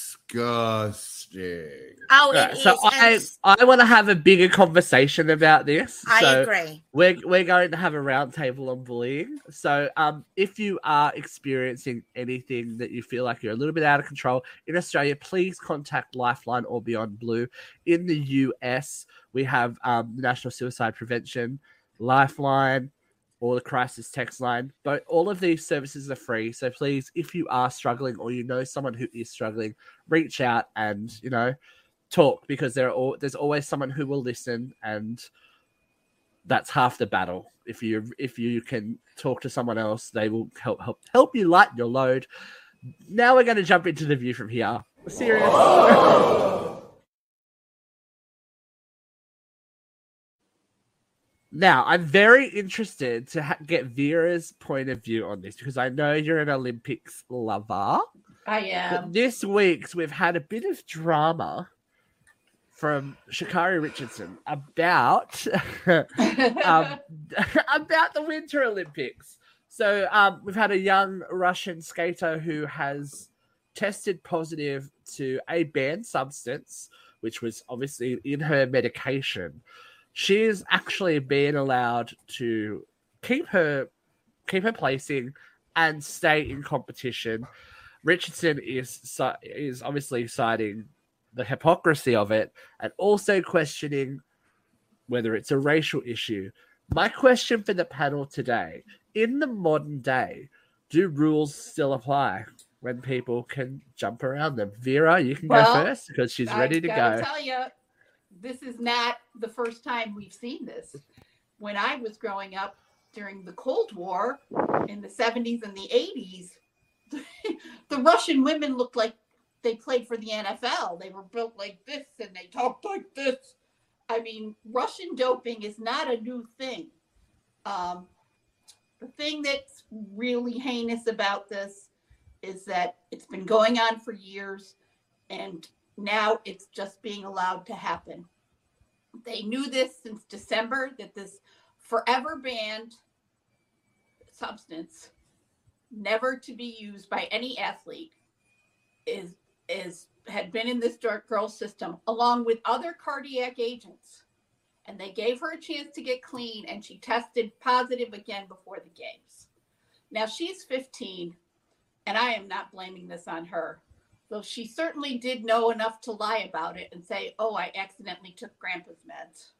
disgusting. Oh, Right, it so is. I and I want to have a bigger conversation about this. I so agree. We're we're going to have a roundtable on bullying. So um, if you are experiencing anything that you feel like you're a little bit out of control in Australia, please contact Lifeline or Beyond Blue. In the U S, we have um, the National Suicide Prevention, Lifeline, or the Crisis Text Line. But all of these services are free. So please, if you are struggling or you know someone who is struggling, reach out and you know talk, because there are all, there's always someone who will listen, and that's half the battle. If you if you can talk to someone else, they will help help help you lighten your load. Now we're going to jump into the view from here. Serious. Now, I'm very interested to ha- get Vera's point of view on this, because I know you're an Olympics lover. I But am. this week, we've had a bit of drama from Sha'Carri Richardson about um, about the Winter Olympics. So um, we've had a young Russian skater who has tested positive to a banned substance, which was obviously in her medication. She is actually being allowed to keep her keep her placing and stay in competition. Richardson is is obviously citing the hypocrisy of it and also questioning whether it's a racial issue. My question for the panel today: in the modern day, do rules still apply when people can jump around them? Vera, you can Well, go first because she's ready I to gotta go. tell you, this is not the first time we've seen this. When I was growing up during the Cold War in the seventies and the eighties, the Russian women looked like they played for the N F L. They were built like this and they talked like this. I mean, Russian doping is not a new thing. Um, the thing that's really heinous about this is that it's been going on for years, and now it's just being allowed to happen. They knew this since December, that this forever banned substance, never to be used by any athlete, is is had been in this dark girl system along with other cardiac agents. And they gave her a chance to get clean, and she tested positive again before the games. Now she's fifteen, and I am not blaming this on her. Though she certainly did know enough to lie about it and say, "Oh, I accidentally took grandpa's meds."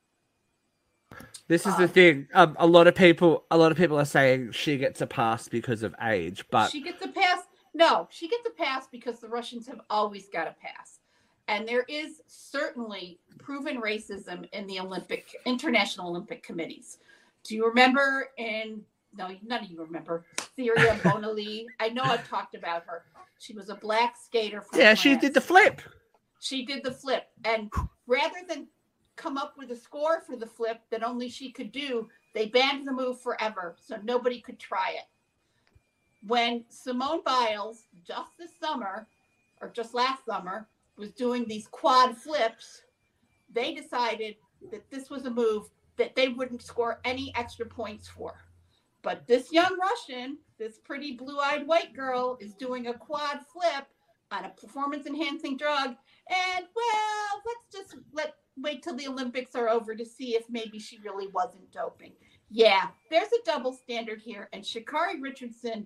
This is the Um, thing. Um, a lot of people, a lot of people are saying she gets a pass because of age, but She gets a pass. No, she gets a pass because the Russians have always got a pass. And there is certainly proven racism in the Olympic, International Olympic Committees. Do you remember in, no, none of you remember, Syria Bonali? I know I've talked about her. She was a black skater from yeah, she France. did the flip. She did the flip. And rather than come up with a score for the flip that only she could do, they banned the move forever so nobody could try it. When Simone Biles, just this summer, or just last summer, was doing these quad flips, they decided, that this was a move that they wouldn't score any extra points for. But this young Russian, this pretty blue-eyed white girl, is doing a quad flip on a performance-enhancing drug. And, well, let's just let wait till the Olympics are over to see if maybe she really wasn't doping. Yeah, there's a double standard here. And Sha'Carri Richardson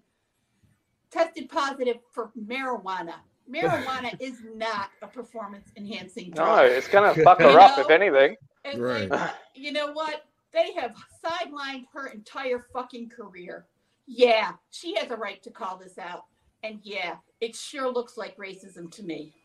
tested positive for marijuana. Marijuana is not a performance-enhancing drug. No, it's going to fuck her up, if anything. And, Right. and you know what? They have sidelined her entire fucking career. Yeah, she has a right to call this out. And yeah, it sure looks like racism to me.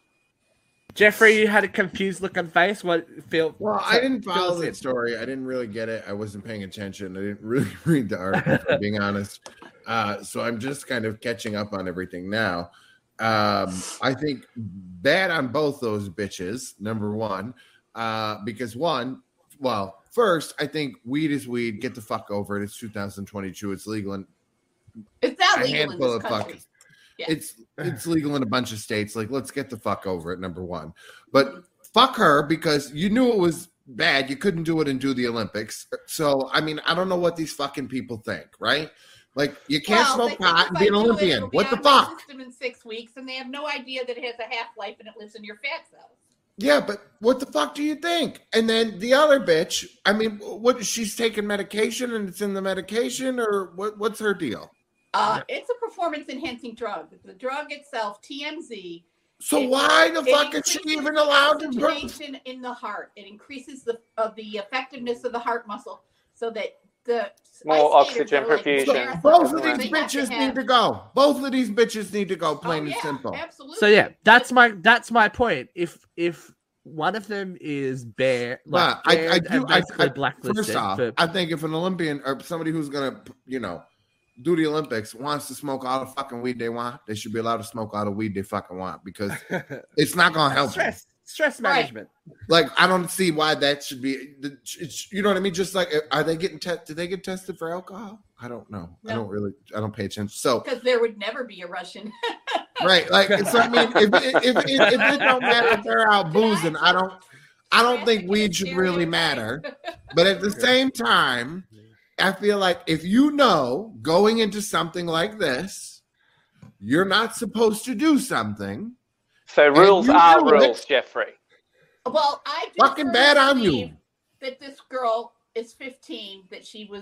Jeffrey, you had a confused look on face. What feel? Well, I didn't fill follow us the in. story. I didn't really get it. I wasn't paying attention. I didn't really read the article, for being honest. Uh, so I'm just kind of catching up on everything now. Um, I think bad on both those bitches, number one. Uh, because one, well, first, I think weed is weed. Get the fuck over it. It's two thousand twenty-two. It's legal in It's not a legal in handful this of country. fucking. Yeah. It's it's legal in a bunch of states. Like, let's get the fuck over it. Number one, but fuck her because you knew it was bad. You couldn't do it and do the Olympics. So I mean, I don't know what these fucking people think, right? Like, you can't Well, they smoke think pot if and I be an do it, Olympian. it'll be What the out of my fuck? system in six weeks, and they have no idea that it has a half-life and it lives in your fat cells. Yeah, but what the fuck do you think? And then the other bitch, I mean, what? She's taking medication and it's in the medication, or what? What's her deal? Uh, it's a performance-enhancing drug. The drug itself, T M Z. So It- why the it fuck is she increases even the allowed to? Bur- oxygenation in the heart. It increases the of the effectiveness of the heart muscle, so that the More ice skaters oxygen are like perfusion. So marathon both of runners. these They have to bitches have- need to go. Both of these bitches need to go, plain Oh, and yeah, simple. Absolutely. So yeah, that's my that's my point. If if one of them is bare, like But I, I banned do. and I, basically I, blacklisted first off, for- I think if an Olympian or somebody who's gonna, you know, do the Olympics wants to smoke all the fucking weed they want, they should be allowed to smoke all the weed they fucking want because it's not gonna help them. stress stress Right. management. Like, I don't see why that should be. It's, you know what I mean? Just like, are they getting tested? Did they get tested for alcohol? I don't know. I No. don't really. I don't pay attention. So because there would never be a Russian. right, like, so I mean, if if, if, if, if it don't matter if they're out boozing, I don't. I don't think weed should really matter. But at the same time, I feel like if you know going into something like this, you're not supposed to do something. So rules you are do it. rules, Jeffrey. Well, I do Fucking bad on you. believe that this girl is fifteen, that she was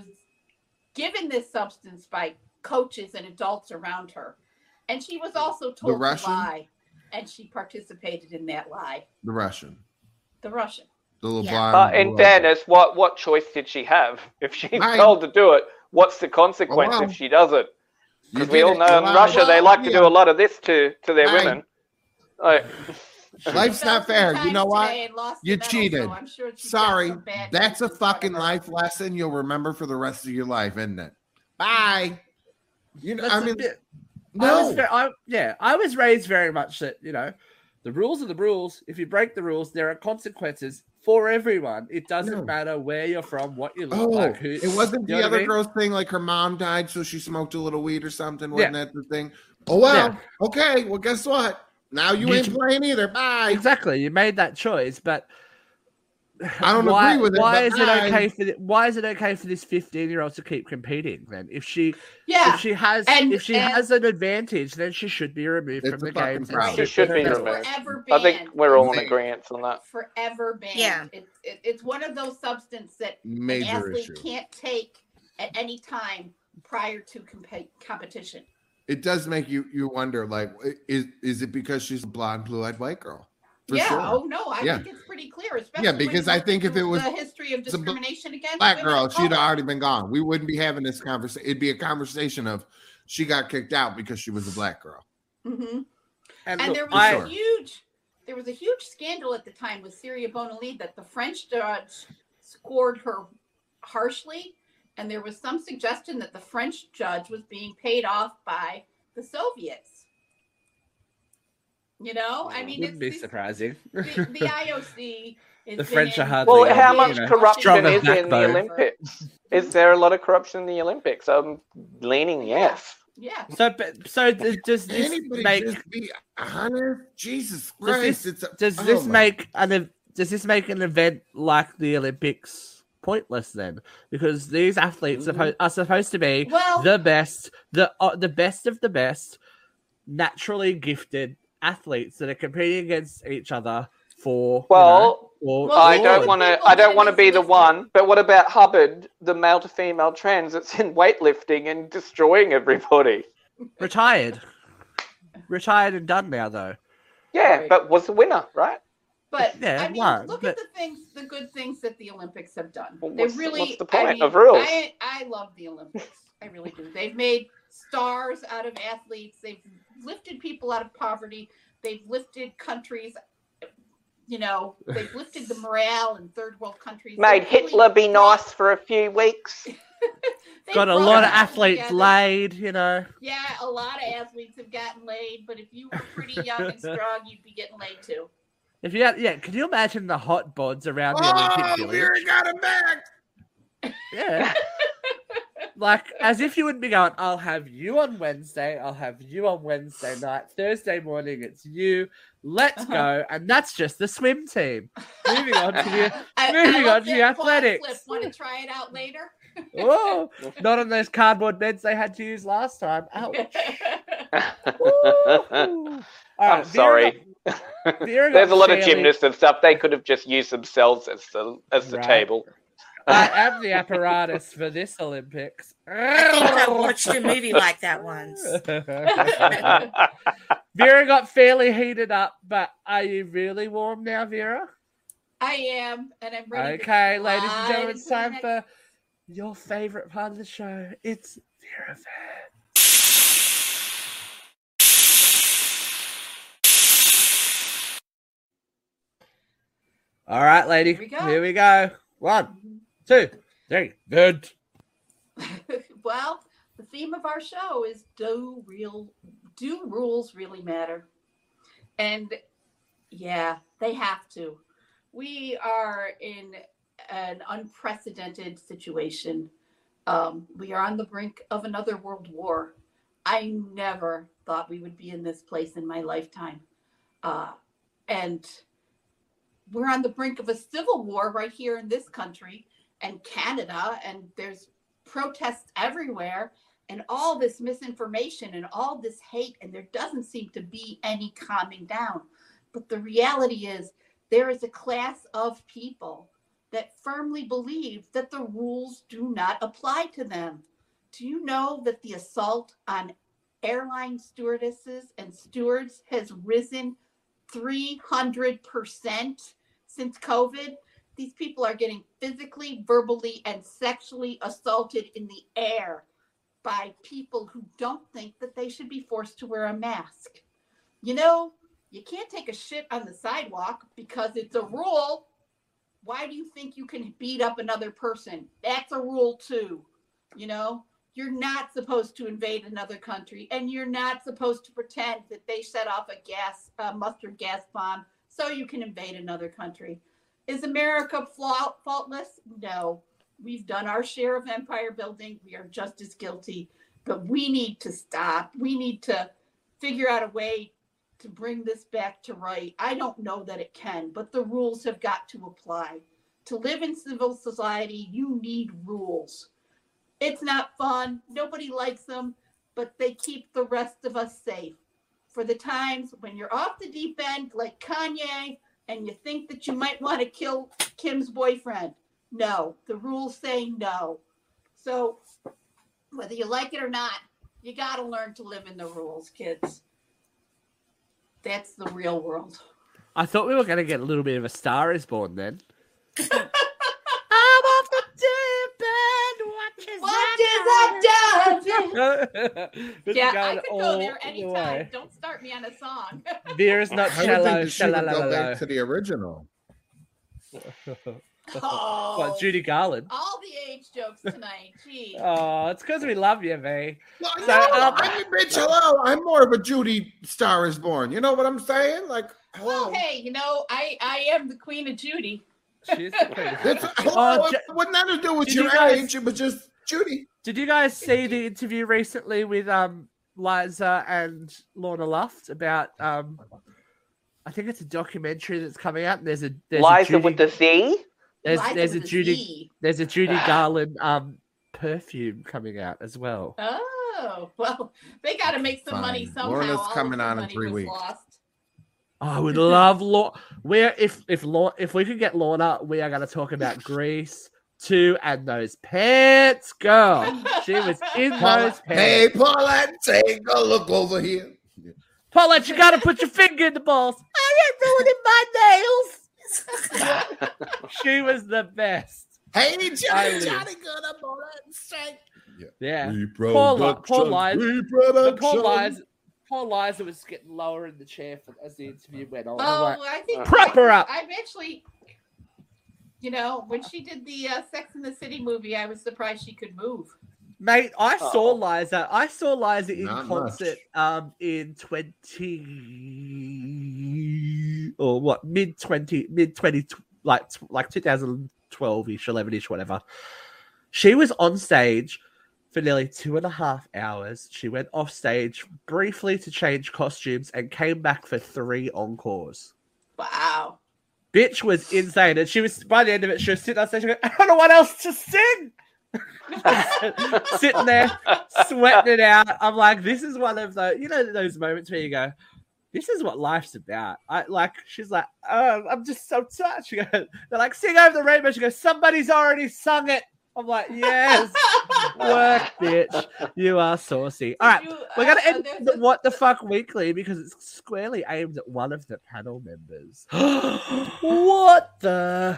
given this substance by coaches and adults around her. And she was also told to Russian? lie. And she participated in that lie. The Russian, The Russian. the little Yeah. blonde. But in blonde. fairness, what, what choice did she have? If she's Right. told to do it, what's the consequence Oh, wow. if she doesn't? You Because we did all it. know You're in allowed. Russia they like to Yeah. do a lot of this to, to their Right. women. Like, Life's Fell not fair. three You know times what? today and lost the You medal, cheated. so I'm sure she's got Sorry. some bad That's a news in front of fucking her. life lesson you'll remember for the rest of your life, isn't it? Bye. You know, That's I a mean, bit- I no. was, ve- I, yeah, I was raised very much that, you know, the rules are the rules. If you break the rules, there are consequences for everyone. It doesn't No. matter where you're from, what you look Oh, like. Who, it wasn't you the know what I other mean? girl's thing. Like her mom died, so she smoked a little weed or something. Wasn't Yeah. that the thing? Oh well. Yeah. Okay. Well, guess what? Now you You ain't should- playing either. Bye. Exactly. You made that choice, but I don't why, agree with it. Why but is it bye. okay for the, why is it okay for this fifteen year old to keep competing then? If she Yeah. if she has And- if she and- has an advantage, then she should be removed It's from a the fucking games. problem. She should be It's removed. forever I banned. think we're all in Right. agreement on that. Forever banned. Yeah. It's it, it's one of those substances that an Major athlete issue. can't take at any time prior to comp- competition. It does make you you wonder. Like, is is it because she's a blonde, blue-eyed white girl? For yeah. sure. Oh no, I Yeah. think it's pretty clear. Especially Yeah, when you because I look think at if the- it was the history of it's a bl- discrimination against Black women girl, of she'd color. already been gone. We wouldn't be having this conversation. It'd be a conversation of she got kicked out because she was a black girl. Mm-hmm. And, And look, there was I, sure. a huge, there was a huge scandal at the time with Syria Bonali that the French judge scored her harshly, and there was some suggestion that the French judge was being paid off by the Soviets. You know, I mean, wouldn't it's, be it's- surprising. the, the I O C. Is The French are hard Well, to how you much know, corruption stronger is in the backbone. Olympics? Is there a lot of corruption in the Olympics? I'm leaning yes. Yeah. So, but, so does, does this Anybody make just be honest? Jesus does Christ! this, it's a, does oh this my- make an does this make an event like the Olympics pointless then? Because these athletes Mm. are, are supposed to be Well- the best, the uh, the best of the best, naturally gifted athletes that are competing against each other for. Well, you know, for Well, I Well, don't the want to. people I don't that want to is be the listed- one. But what about Hubbard, the male to female trans that's in weightlifting and destroying everybody? retired, retired and done now though. Yeah, Right. but was the winner, right? But Yeah, I mean, right, look but- at the things, the good things that the Olympics have done. Well, they what's the- really. what's the point I mean, of rules? I, I love the Olympics. I really do. They've made stars out of athletes. They've lifted people out of poverty. They've lifted countries. You know, they've lifted the morale in third world countries. Made They've really Hitler be brought- nice for a few weeks. they've Got a brought lot of people athletes together. laid, you know. Yeah, a lot of athletes have gotten laid, but if you were pretty young and strong, you'd be getting laid too. If you had, yeah, can you imagine the hot bods around the Olympic Oh, Village? Vera got him back. Yeah. Like, as if you wouldn't be going, I'll have you on Wednesday, I'll have you on Wednesday night, Thursday morning, it's you, let's Uh-huh. go. And that's just the swim team. Moving on to the, I, moving I on to the athletics. Want to try it out later? oh, not on those cardboard beds they had to use last time. Ouch. Woo. All I'm right, Vera sorry. got- Vera got There's a lot of fairly- gymnasts and stuff. They could have just used themselves as the as the Right. table. I am the apparatus for this Olympics. I think I watched a movie like that once. Vera got fairly heated up, but are you really warm now, Vera? I am, and I'm ready. Okay, to ladies and slide gentlemen, it's into the time next- for your favorite part of the show. It's Vera Fan. All right, lady. Here we go. Here we go. One, two, three. Good. Well, the theme of our show is do real do rules really matter? And yeah, they have to. We are in an unprecedented situation. Um, we are on the brink of another world war. I never thought we would be in this place in my lifetime. Uh, and we're on the brink of a civil war right here in this country and Canada, and there's protests everywhere and all this misinformation and all this hate, and there doesn't seem to be any calming down. But the reality is there is a class of people that firmly believe that the rules do not apply to them. Do you know that the assault on airline stewardesses and stewards has risen three hundred percent since COVID? These people are getting physically, verbally, and sexually assaulted in the air by people who don't think that they should be forced to wear a mask. You know, you can't take a shit on the sidewalk because it's a rule. Why do you think you can beat up another person? That's a rule too. You know, you're not supposed to invade another country, and you're not supposed to pretend that they set off a gas, uh, mustard gas bomb so you can invade another country. Is America fault- faultless? No. We've done our share of empire building. We are just as guilty, but we need to stop. We need to figure out a way to bring this back to right. I don't know that it can, but the rules have got to apply. To live in civil society, you need rules. It's not fun. Nobody likes them, but they keep the rest of us safe. For the times when you're off the deep end, like Kanye, and you think that you might want to kill Kim's boyfriend. No, the rules say no. So whether you like it or not, you got to learn to live in the rules, kids. That's the real world. I thought we were going to get a little bit of a Star is Born then. I'm off the deep end. What is that? This Yeah, is I going could all go there the anytime. way. Don't start me on a song. Vera's not I would cello. think you should go shalala. back to the original. Oh, What, Judy Garland? all the age jokes tonight. Gee. Oh, it's because we love you, V. No, So, no, um, I mean, bitch, hello. I'm more of a Judy Star is Born. You know what I'm saying? Like, hello. Well, hey, you know, I I am the Queen of Judy. She's the queen. It's, hello. Oh, it Ju- wasn't nothing to do with did your you guys- age. It was just Judy. Did you guys see the interview recently with um Liza and Lorna Luft about um I think it's a documentary that's coming out. And there's a there's Liza a Judy, with the Z. there's Liza there's a with Judy Z. there's a Judy Garland um perfume coming out as well. Oh, well, they got to make some Fine. money somehow. Lorna's All of coming the on in money three was weeks. lost. I would love Lorna. Where if if Lorna, if we could get Lorna, we are going to talk about Grease two and those pants, girl. She was in Paula, those hey, pants. Paulette, take a look over here. Paulette, you got to put your finger in the balls. I ain't doing it my nails. She was the best. Hey, I Johnny, live. Johnny, good up on that strike. Yeah. Poor, Poor Li- poor Liza. But poor Liza, poor Liza was getting lower in the chair for, as the interview went on. I'm Oh, like, I think prop her up. I'm actually, you know, when she did the uh, Sex and the City movie, I was surprised she could move. Mate, I Oh. saw Liza. I saw Liza in Not concert um in twenty or what mid twenty mid twenty like like twenty twelve ish, eleven ish, whatever. She was on stage for nearly two and a half hours. She went off stage briefly to change costumes and came back for three encores. Wow. Bitch was insane, and she was by the end of it. She was sitting on stage. She goes, I don't know what else to sing. Sitting there, sweating it out. I'm like, this is one of the, you know, those moments where you go, this is what life's about. I like. She's like, oh, I'm just so touched. She goes, they're like, sing over the rainbow. She goes, somebody's already sung it. I'm like, yes, work, bitch. You are saucy. All right, You, we're gonna uh, end there's the a- What the Fuck Weekly because it's squarely aimed at one of the panel members. What the?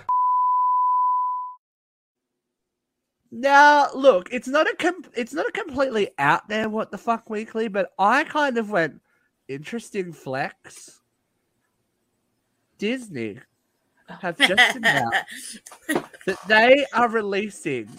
Now, look, it's not a com- it's not a completely out there What the Fuck Weekly, but I kind of went interesting flex. Disney have just announced that they are releasing,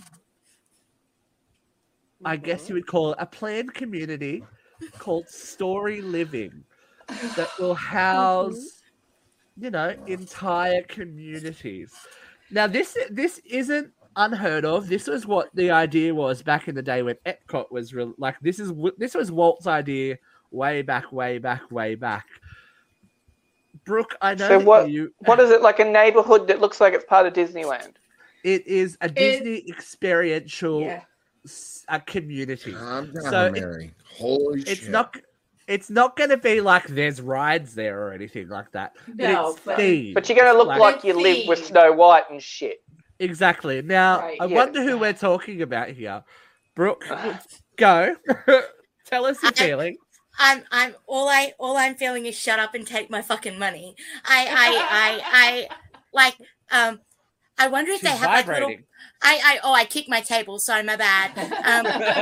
I guess you would call it, a planned community called Story Living that will house, you know, entire communities. Now, this this isn't unheard of. This was what the idea was back in the day when Epcot was re- like this is this was Walt's idea way back, way back, way back. Brooke, I know So that what? you. What is it like? A neighborhood that looks like it's part of Disneyland? It is a Disney experiential Yeah. s- a community. Calm down, So it- Mary. Holy It's shit. not. It's not going to be like there's rides there or anything like that. No, it's but- themed. But you're gonna look Like- like you live with Themed. Snow White and shit. Exactly. Now, Right, I yeah. wonder who we're talking about here. Brooke, go. Tell us your I- feeling. I'm I'm all I all I'm feeling is shut up and take my fucking money. I I I I like um I wonder if She's they have like little vibrating. I I oh I kicked my table, sorry, my bad. Um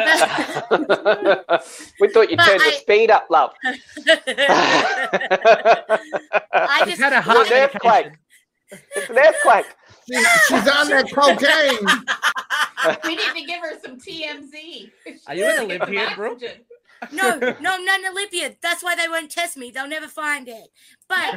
We thought you But turned the I- speed up, love. I She's just had a It's heart an earthquake. medication. It's an earthquake. She- she's on that cocaine. We need to give her some T M Z. Are you an Give her Olympian, Brooke? oxygen. no, no, I'm not an Olympian. That's why they won't test me. They'll never find it. But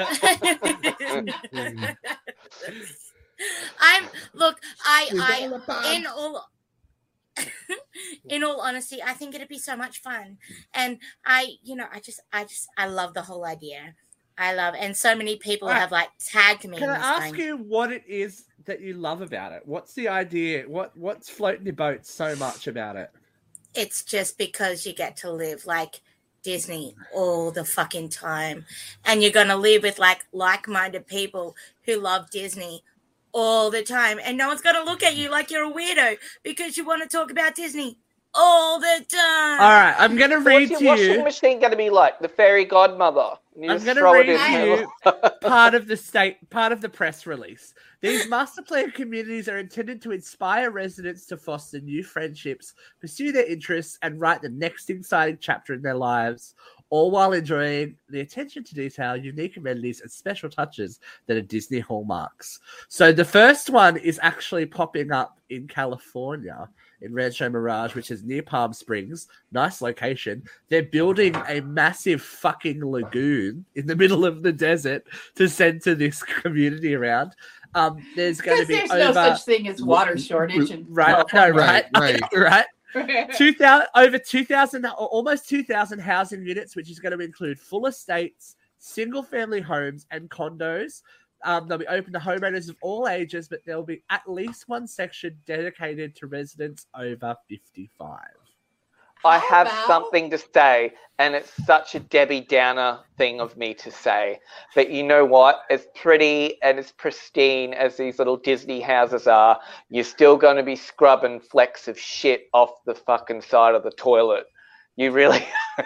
I'm look, I She's I all about- in all in all honesty, I think it'd be so much fun. And I, you know, I just I just I love the whole idea. I love and so many people Alright. have like tagged me. Can in I this ask thing. you what it is that you love about it? What's the idea? What What's floating your boat so much about it? It's just because you get to live like Disney all the fucking time. And you're going to live with like like-minded people who love Disney all the time. And no one's going to look at you like you're a weirdo because you want to talk about Disney all the time. All right, I'm going to read What's to your washing you machine going to be like? The fairy godmother. And you I'm just gonna throw read it in to there. part of the state, part of the press release. These master plan communities are intended to inspire residents to foster new friendships, pursue their interests, and write the next exciting chapter in their lives, all while enjoying the attention to detail, unique amenities, and special touches that are Disney hallmarks. So the first one is actually popping up in California, in Rancho Mirage, which is near Palm Springs. Nice location. They're building a massive fucking lagoon in the middle of the desert to center this community around. Um, there's going to Because be there's over no such thing as water shortage. In right, no, right, Right, right, right. two thousand over two thousand, almost two thousand housing units, which is going to include full estates, single-family homes and condos. Um, they'll be open to homeowners of all ages, but there'll be at least one section dedicated to residents over fifty-five. I How have about- something to say, and it's such a Debbie Downer thing of me to say. But you know what? As pretty and as pristine as these little Disney houses are, you're still going to be scrubbing flecks of shit off the fucking side of the toilet. You really...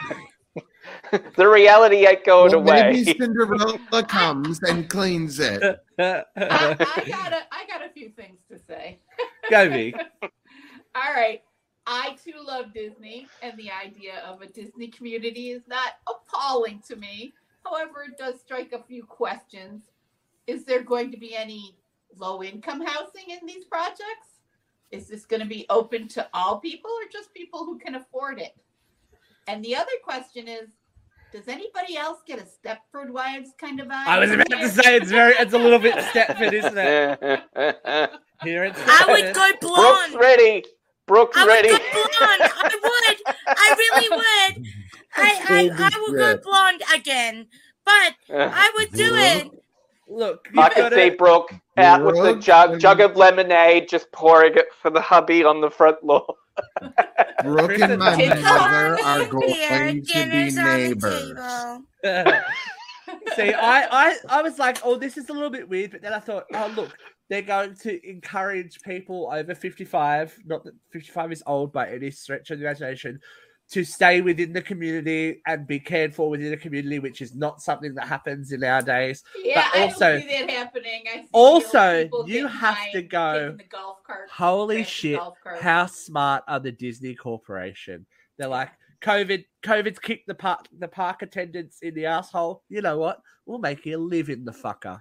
The reality ain't going Well, away. maybe Cinderella comes and cleans it. I, I got a, I got a few things to say. Go, me. All right. I too love Disney, and the idea of a Disney community is not appalling to me. However, it does strike a few questions. Is there going to be any low-income housing in these projects? Is this going to be open to all people or just people who can afford it? And the other question is, does anybody else get a Stepford Wives kind of vibe? I was about to say it's very, it's a little bit Stepford, isn't it? Here it's I would go Brooke's blonde. ready. Brooke's I ready. would go blonde. I would. I really would. I, I, I would go blonde again, but I would do it. Look, I you've can got see to, Brooke out with the Brooke jug, and- jug of lemonade, just pouring it for the hubby on the front lawn. Brooke and my It's mother are Here, going to be dinner's on the neighbors. table. see, I, I, I was like, oh, this is a little bit weird, but then I thought, oh, look, they're going to encourage people over fifty-five, not that fifty-five is old by any stretch of the imagination, to stay within the community and be cared for within the community, which is not something that happens in our days. Yeah, But I also- don't see that happening. I see also, people you getting have by to go, taking the golf cart, Holy fancy shit, golf cart. how smart are the Disney Corporation? They're like, COVID, COVID's kicked the park, the park attendants in the asshole. You know what? We'll make you live in the fucker.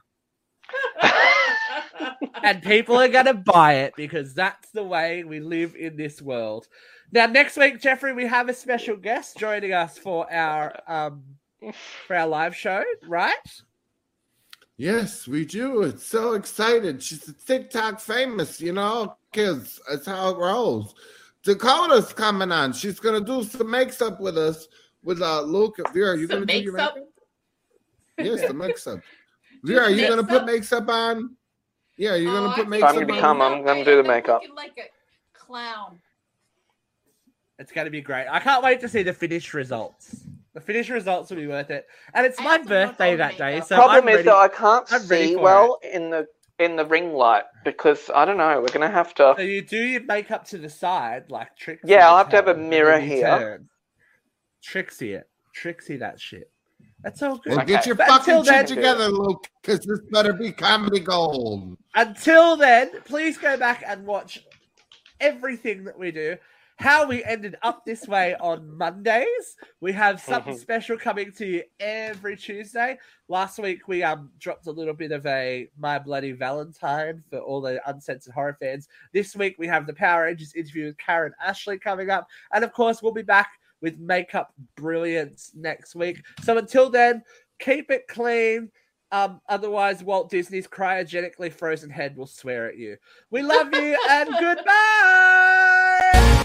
And people are going to buy it because that's the way we live in this world. Now, next week, Jeffrey, we have a special guest joining us for our um for our live show, right? Yes, we do. It's so excited. She's a TikTok famous, you know, kids. That's how it rolls. Dakota's coming on. She's gonna do some mix-up with us with uh Luke. Vera, you Some gonna do your mix-up? makeup? Yes, the mix-up. Vera, are you gonna put mix-up on? Yeah, you're Oh, gonna I put think makeup I'm gonna on. become- I'm gonna do the I end up makeup. looking like a clown. It's going to be great. I can't wait to see the finished results. The finished results will be worth it. And it's I my also don't birthday own that day, makeup. so Problem I'm is ready. that I can't I'm ready see for well in the in the ring light because I don't know. We're gonna have to. So you do your makeup to the side, like Trixie. Yeah, I'll would have to have a and mirror then you here. turn. Trixie it. Trixie that shit. That's all good. Well, get Okay. your But fucking until shit then- together, Luke, because this better be comedy gold. Until then, please go back and watch everything that we do. How we ended up this way on Mondays. We have something Mhm. special coming to you every Tuesday. Last week we um dropped a little bit of a My Bloody Valentine for all the uncensored horror fans. This week we have the Power Rangers interview with Karen Ashley coming up, and of course we'll be back with makeup brilliance next week. So until then, keep it clean. Um, otherwise, Walt Disney's cryogenically frozen head will swear at you. We love you and goodbye.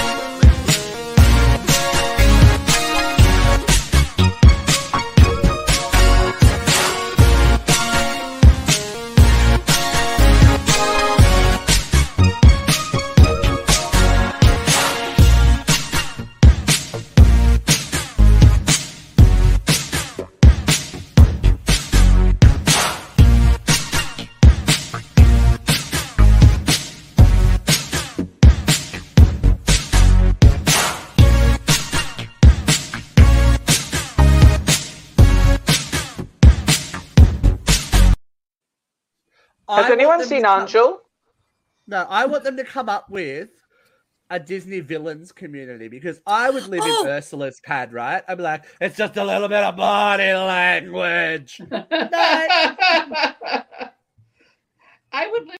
I Has want anyone them seen to come- Angel? No, I want them to come up with a Disney villains community because I would live Oh. in Ursula's pad, right? I'd be like, it's just a little bit of body language. No,